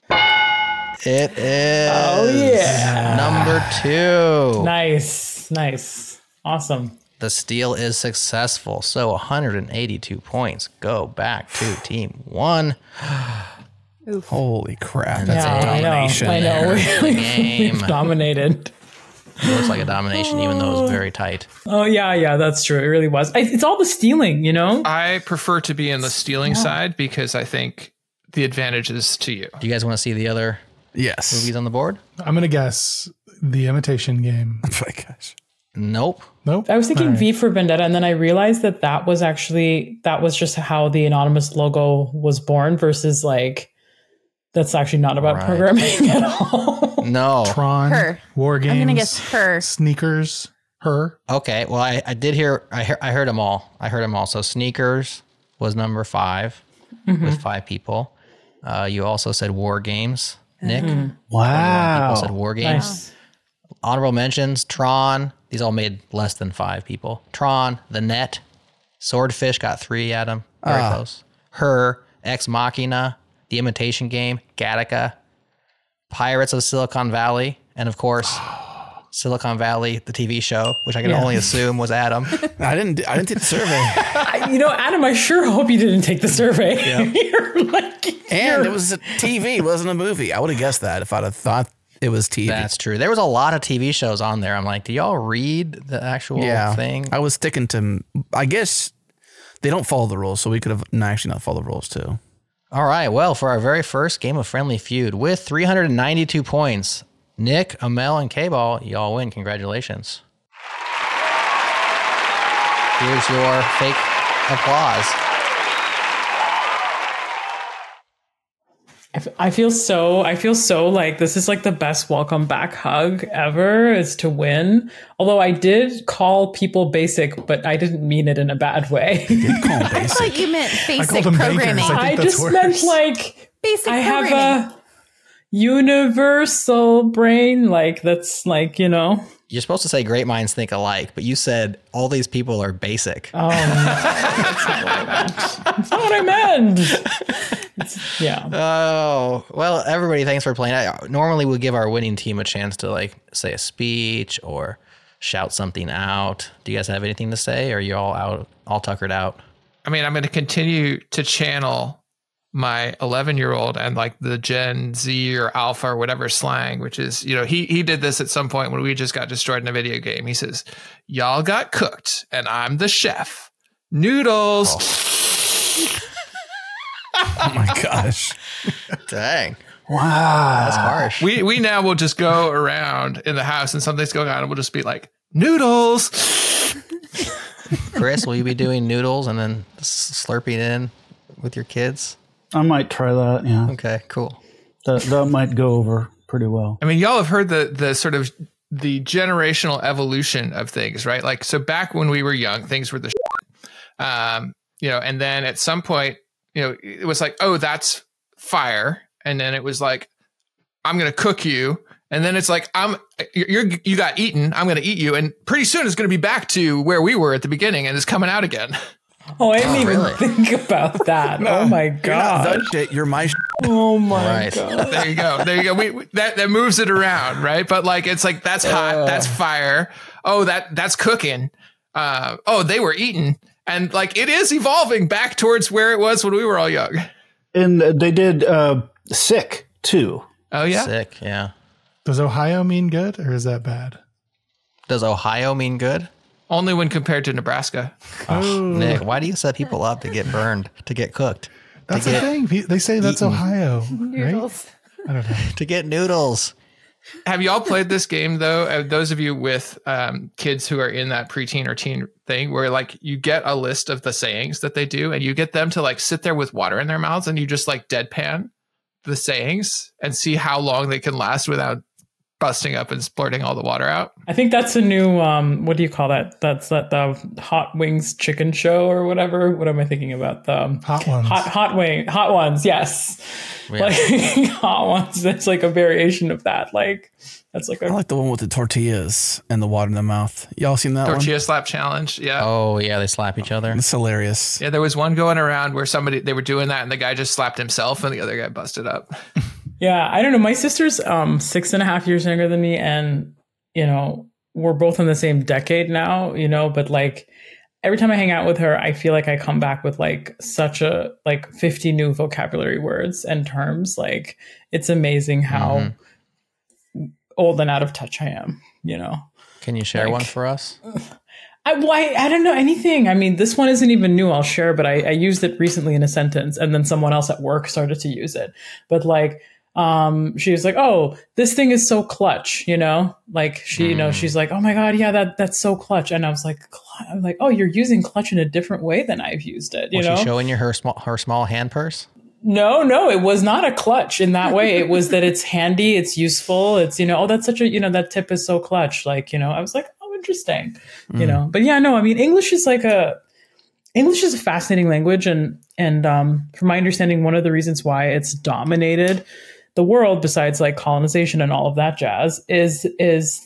A: It is.
E: Oh, yeah.
A: Number two.
E: Nice, nice. Awesome.
A: The steal is successful. So one hundred eighty-two points go back to Team One.
B: Holy crap.
A: That's
E: Yeah,
A: a
E: I know.
A: domination
E: I know.
A: there in the game.
E: We've dominated.
A: It looks like a domination, even though it was very tight.
E: Oh, yeah, yeah, that's true. It really was. I, it's all the stealing, you know?
H: I prefer to be in the stealing side because I think the advantage is to you.
A: Do you guys want to see the other
B: Yes.
A: movies on the board?
D: I'm going to guess The Imitation Game.
B: Oh my gosh.
A: Nope.
D: Nope.
E: I was thinking
D: All right.
E: V for Vendetta, and then I realized that that was actually, that was just how the Anonymous logo was born versus like, that's actually not about
A: Right.
E: programming at all.
A: No.
D: Tron.
F: Her.
D: War Games.
F: I'm gonna guess her.
D: Sneakers. Her.
A: Okay. Well, I, I did hear, I, hear, I heard them all. I heard them all. So Sneakers was number five with five people. Uh, you also said War Games, Nick.
G: Wow.
A: People said War Games.
E: Nice.
A: Honorable mentions, Tron. These all made less than five people. Tron, The Net, Swordfish got three, Adam. Very
B: Ah.
A: close. Her, Ex Machina, The Imitation Game, Gattaca, Pirates of Silicon Valley, and of course, Silicon Valley, the T V show, which I can
E: Yeah.
A: only assume was Adam.
B: I didn't I didn't take the survey.
E: I, you know, Adam, I sure hope you didn't take the survey. You're like,
B: And
E: you're-
B: it was a T V, it wasn't a movie. I would have guessed that if I'd have thought it was T V.
A: That's true. There was a lot of T V shows on there. I'm like, do y'all read the actual
B: yeah.
A: thing?
B: I was sticking to, I guess they don't follow the rules, so we could have actually not followed the rules too.
A: All right. Well, for our very first game of Friendly Feud with three hundred ninety-two points, Nick, Amel, and K-Ball, y'all win. Congratulations. Here's your fake applause.
E: I f- I feel so, I feel so like this is like the best welcome back hug ever is to win. Although I did call people basic, but I didn't mean it in a bad way.
B: Did call them
F: I
B: basic.
F: thought you meant basic
D: called them bankers.
F: programming.
D: I think
E: I
D: that's
E: just
D: worse.
E: meant like,
F: Basic
E: I have
F: programming.
E: a, universal brain. Like, that's like, you know.
A: You're supposed to say great minds think alike, but you said all these people are basic.
E: Oh, no. That's not what I meant. That's not what I meant. It's, yeah.
A: Oh, well, everybody, thanks for playing. I, normally we give our winning team a chance to like say a speech or shout something out. Do you guys have anything to say, or are you all out, all tuckered out?
H: I mean, I'm going to continue to channel my eleven year old and like the Gen Z or Alpha or whatever slang, which is, you know, he, he did this at some point when we just got destroyed in a video game. He says, y'all got cooked and I'm the chef. Noodles.
B: Oh, oh my gosh.
A: Dang.
G: Wow.
A: That's harsh.
H: We, we now will just go around in the house and something's going on and we'll just be like, noodles.
A: Chris, will you be doing noodles and then slurping in with your kids?
G: I might try that. Yeah.
A: Okay, cool.
G: That that might go over pretty well.
H: I mean, y'all have heard the the sort of the generational evolution of things, right? Like, so back when we were young, things were the shit. Um, you know, and then at some point, you know, it was like, oh, that's fire. And then it was like, I'm going to cook you. And then it's like, I'm you're you got eaten. I'm going to eat you. And pretty soon it's going to be back to where we were at the beginning and it's coming out again.
E: Oh, I didn't
A: Oh,
E: even
A: really?
E: think about that.
B: No,
E: oh my
B: You're not
E: god.
B: the shit. You're my. Sh-
E: Oh my
A: Right.
E: god.
H: There you go. There you go. We, we that that moves it around, right? But like, it's like that's hot.
A: Uh.
H: That's fire. Oh, that that's cooking. Uh, oh, they were eating, and like it is evolving back towards where it was when we were all young.
G: And they did uh, sick too.
H: Oh yeah.
A: Sick, yeah.
D: Does Ohio mean good or is that bad?
A: Does Ohio mean good?
H: Only when compared to Nebraska.
A: Oh, Nick, why do you set people up to get burned, to get cooked?
D: That's
A: to
D: the
A: get,
D: thing. Pe- They say that's
A: eaten.
D: Ohio, right?
F: Noodles.
D: I don't know.
A: To get noodles.
H: Have you all played this game though? Uh, those of you with um, kids who are in that preteen or teen thing, where like you get a list of the sayings that they do, and you get them to like sit there with water in their mouths, and you just like deadpan the sayings and see how long they can last without busting up and splurting all the water out.
E: I think that's a new um what do you call that? That's that the Hot Wings chicken show or whatever. What am I thinking about? The um,
D: Hot ones.
E: Hot hot wing hot ones, yes.
A: Yeah.
E: Like hot ones. That's like a variation of that. Like that's like
B: I
E: a
B: like the one with the tortillas and the water in the mouth. Y'all seen that
H: Tortilla slap challenge. Yeah.
A: Oh, yeah, they slap each other.
B: one? It's hilarious.
H: Yeah, there was one going around where somebody, they were doing that and the guy just slapped himself and the other guy busted up.
E: Yeah, I don't know. My sister's um six and a half years younger than me, and you know, we're both in the same decade now, you know, but like every time I hang out with her, I feel like I come back with like such a like fifty new vocabulary words and terms. Like it's amazing how
A: Mm-hmm.
E: old and out of touch I am, you know.
A: Can you share
E: Like-
A: one for us?
E: I, why, I don't know anything. I mean, this one isn't even new. I'll share, but I, I used it recently in a sentence, and then someone else at work started to use it. But like, um, she was like, "Oh, this thing is so clutch," you know. Like she, you know, she's like, "Oh my god, yeah, that that's so clutch." And I was like, "Cl-" "I'm like, oh, you're using clutch in a different way than I've used it." You
A: Was
E: know,
A: she showing you her small her small hand purse?
E: no, no, it was not a clutch in that way. It was that it's handy, it's useful, it's you know, oh, that's such a you know, that tip is so clutch. Like you know, I was like, oh, interesting, you know. But yeah, no, I mean, English is like a English is a fascinating language, and and um, from my understanding, one of the reasons why it's dominated the world, besides like colonization and all of that jazz, is is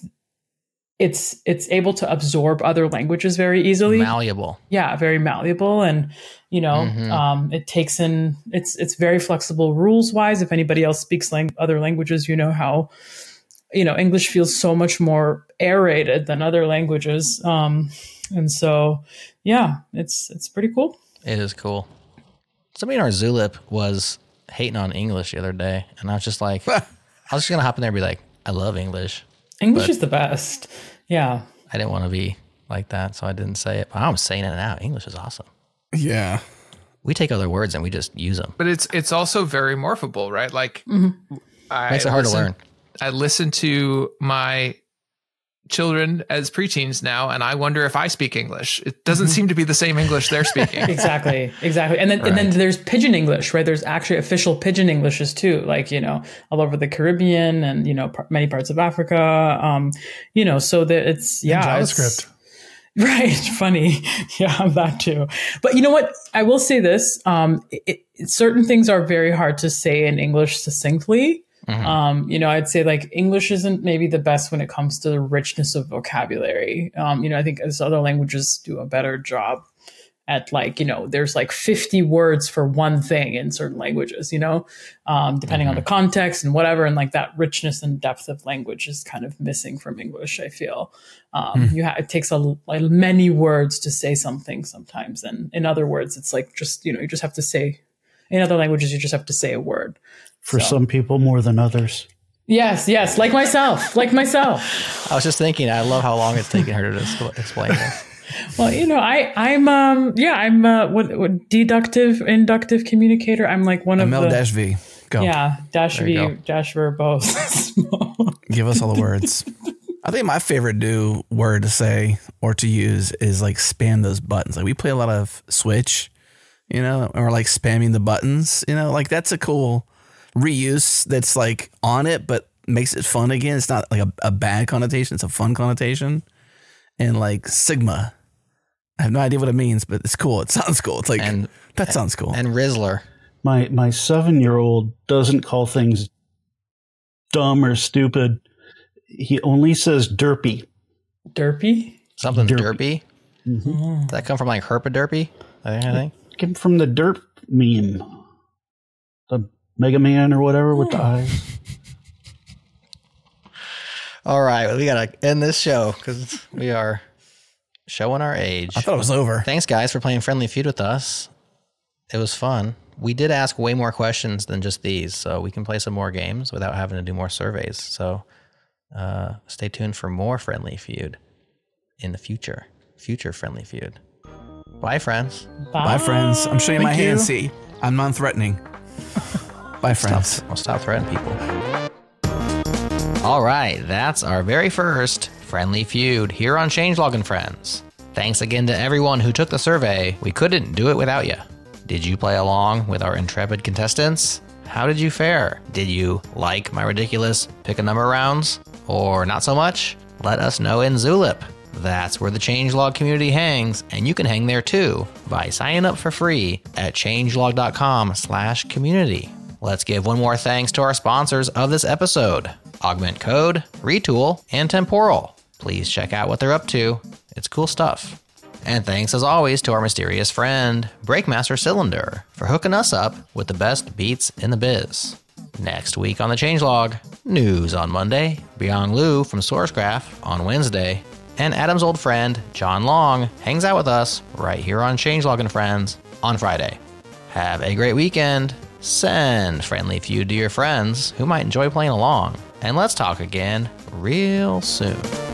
E: it's it's able to absorb other languages very easily.
A: Malleable.
E: Yeah, very malleable, and you know,
A: Mhm.
E: um, it takes in it's it's very flexible rules wise. If anybody else speaks lang- other languages, you know how you know English feels so much more aerated than other languages, um, and so yeah, it's it's pretty cool.
A: It is cool. Somebody in our Zulip was hating on English the other day, and I was just like, I was just gonna hop in there and be like, I love English.
E: English
A: But-
E: is the best. Yeah.
A: I didn't want to be like that, so I didn't say it. But I'm saying it now. English is awesome.
B: Yeah.
A: We take other words and we just use them.
H: But it's it's also very morphable, right? Like I
A: Makes it hard to
H: listen-
A: learn.
H: I listen to my children as preteens now, and I wonder if I speak English. It doesn't seem to be the same English they're speaking.
E: Exactly, exactly. And then and then
A: Right.
E: there's pidgin English, right? There's actually official pidgin Englishes too, like, you know, all over the Caribbean and, you know, par- many parts of Africa. Um, you know, so that it's,
D: And
E: yeah. it's-
D: JavaScript.
E: Right. Funny. Yeah, that too. But you know what? I will say this. Um, it, it, certain things are very hard to say in English succinctly. Mm-hmm. Um, you know, I'd say like English isn't maybe the best when it comes to the richness of vocabulary. Um, you know, I think as other languages do a better job at like, you know, there's like fifty words for one thing in certain languages, you know, um, depending mm-hmm. on the context and whatever. And like that richness and depth of language is kind of missing from English, I feel. Um, mm. you ha- it takes a, like many words to say something sometimes. And in other words, it's like just, you know, you just have to say, in other languages, you just have to say a word.
G: For
E: so.
G: some people more than others.
E: Yes, yes. Like myself, like myself.
A: I was just thinking, I love how long it's taken her to dis- explain this.
E: Well, you know, I, I'm, um, yeah, I'm, uh, what, what, deductive, inductive communicator. I'm like one of
B: M L
E: the.
B: dash V. Go.
E: Yeah, dash
B: there
E: V, dash verbose.
B: Give us all the words. I think my favorite new word to say or to use is like spam those buttons. Like we play a lot of Switch, you know, or like spamming the buttons, you know, like that's a cool reuse that's like on it, but makes it fun again. It's not like a, a bad connotation. It's a fun connotation. And like Sigma. I have no idea what it means, but it's cool. It sounds cool. It's like,
A: and,
B: that sounds cool.
A: And Rizzler.
G: My my seven-year-old doesn't call things dumb or stupid. He only says derpy.
E: Derpy?
A: Something derpy? derpy?
G: Mm-hmm.
A: Does that come from like Herpaderpy? I think.
G: It came from the derp meme. The Mega Man or whatever with the eyes.
A: All right, we got to end this show because we are showing our age.
B: I thought it was over.
A: Thanks, guys, for playing Friendly Feud with us. It was fun. We did ask way more questions than just these, so we can play some more games without having to do more surveys. So uh, stay tuned for more Friendly Feud in the future. Future Friendly Feud. Bye, friends.
E: Bye,
B: Bye friends. I'm showing you
G: Thank
B: my
G: you.
B: hand. See, I'm non-threatening. Bye, friends.
A: Stop, I'll stop threatening people. All right, that's our very first Friendly Feud here on Changelog and Friends. Thanks again to everyone who took the survey. We couldn't do it without you. Did you play along with our intrepid contestants? How did you fare? Did you like my ridiculous pick a number rounds? Or not so much? Let us know in Zulip. That's where the Changelog community hangs, and you can hang there too by signing up for free at changelog.com slash community. Let's give one more thanks to our sponsors of this episode, Augment Code, Retool, and Temporal. Please check out what they're up to. It's cool stuff. And thanks as always to our mysterious friend, Breakmaster Cylinder, for hooking us up with the best beats in the biz. Next week on the Changelog, news on Monday, Byung Lu from Sourcegraph on Wednesday, and Adam's old friend, John Long, hangs out with us right here on Changelog and Friends on Friday. Have a great weekend. Send Friendly Feud to your friends who might enjoy playing along. And let's talk again real soon.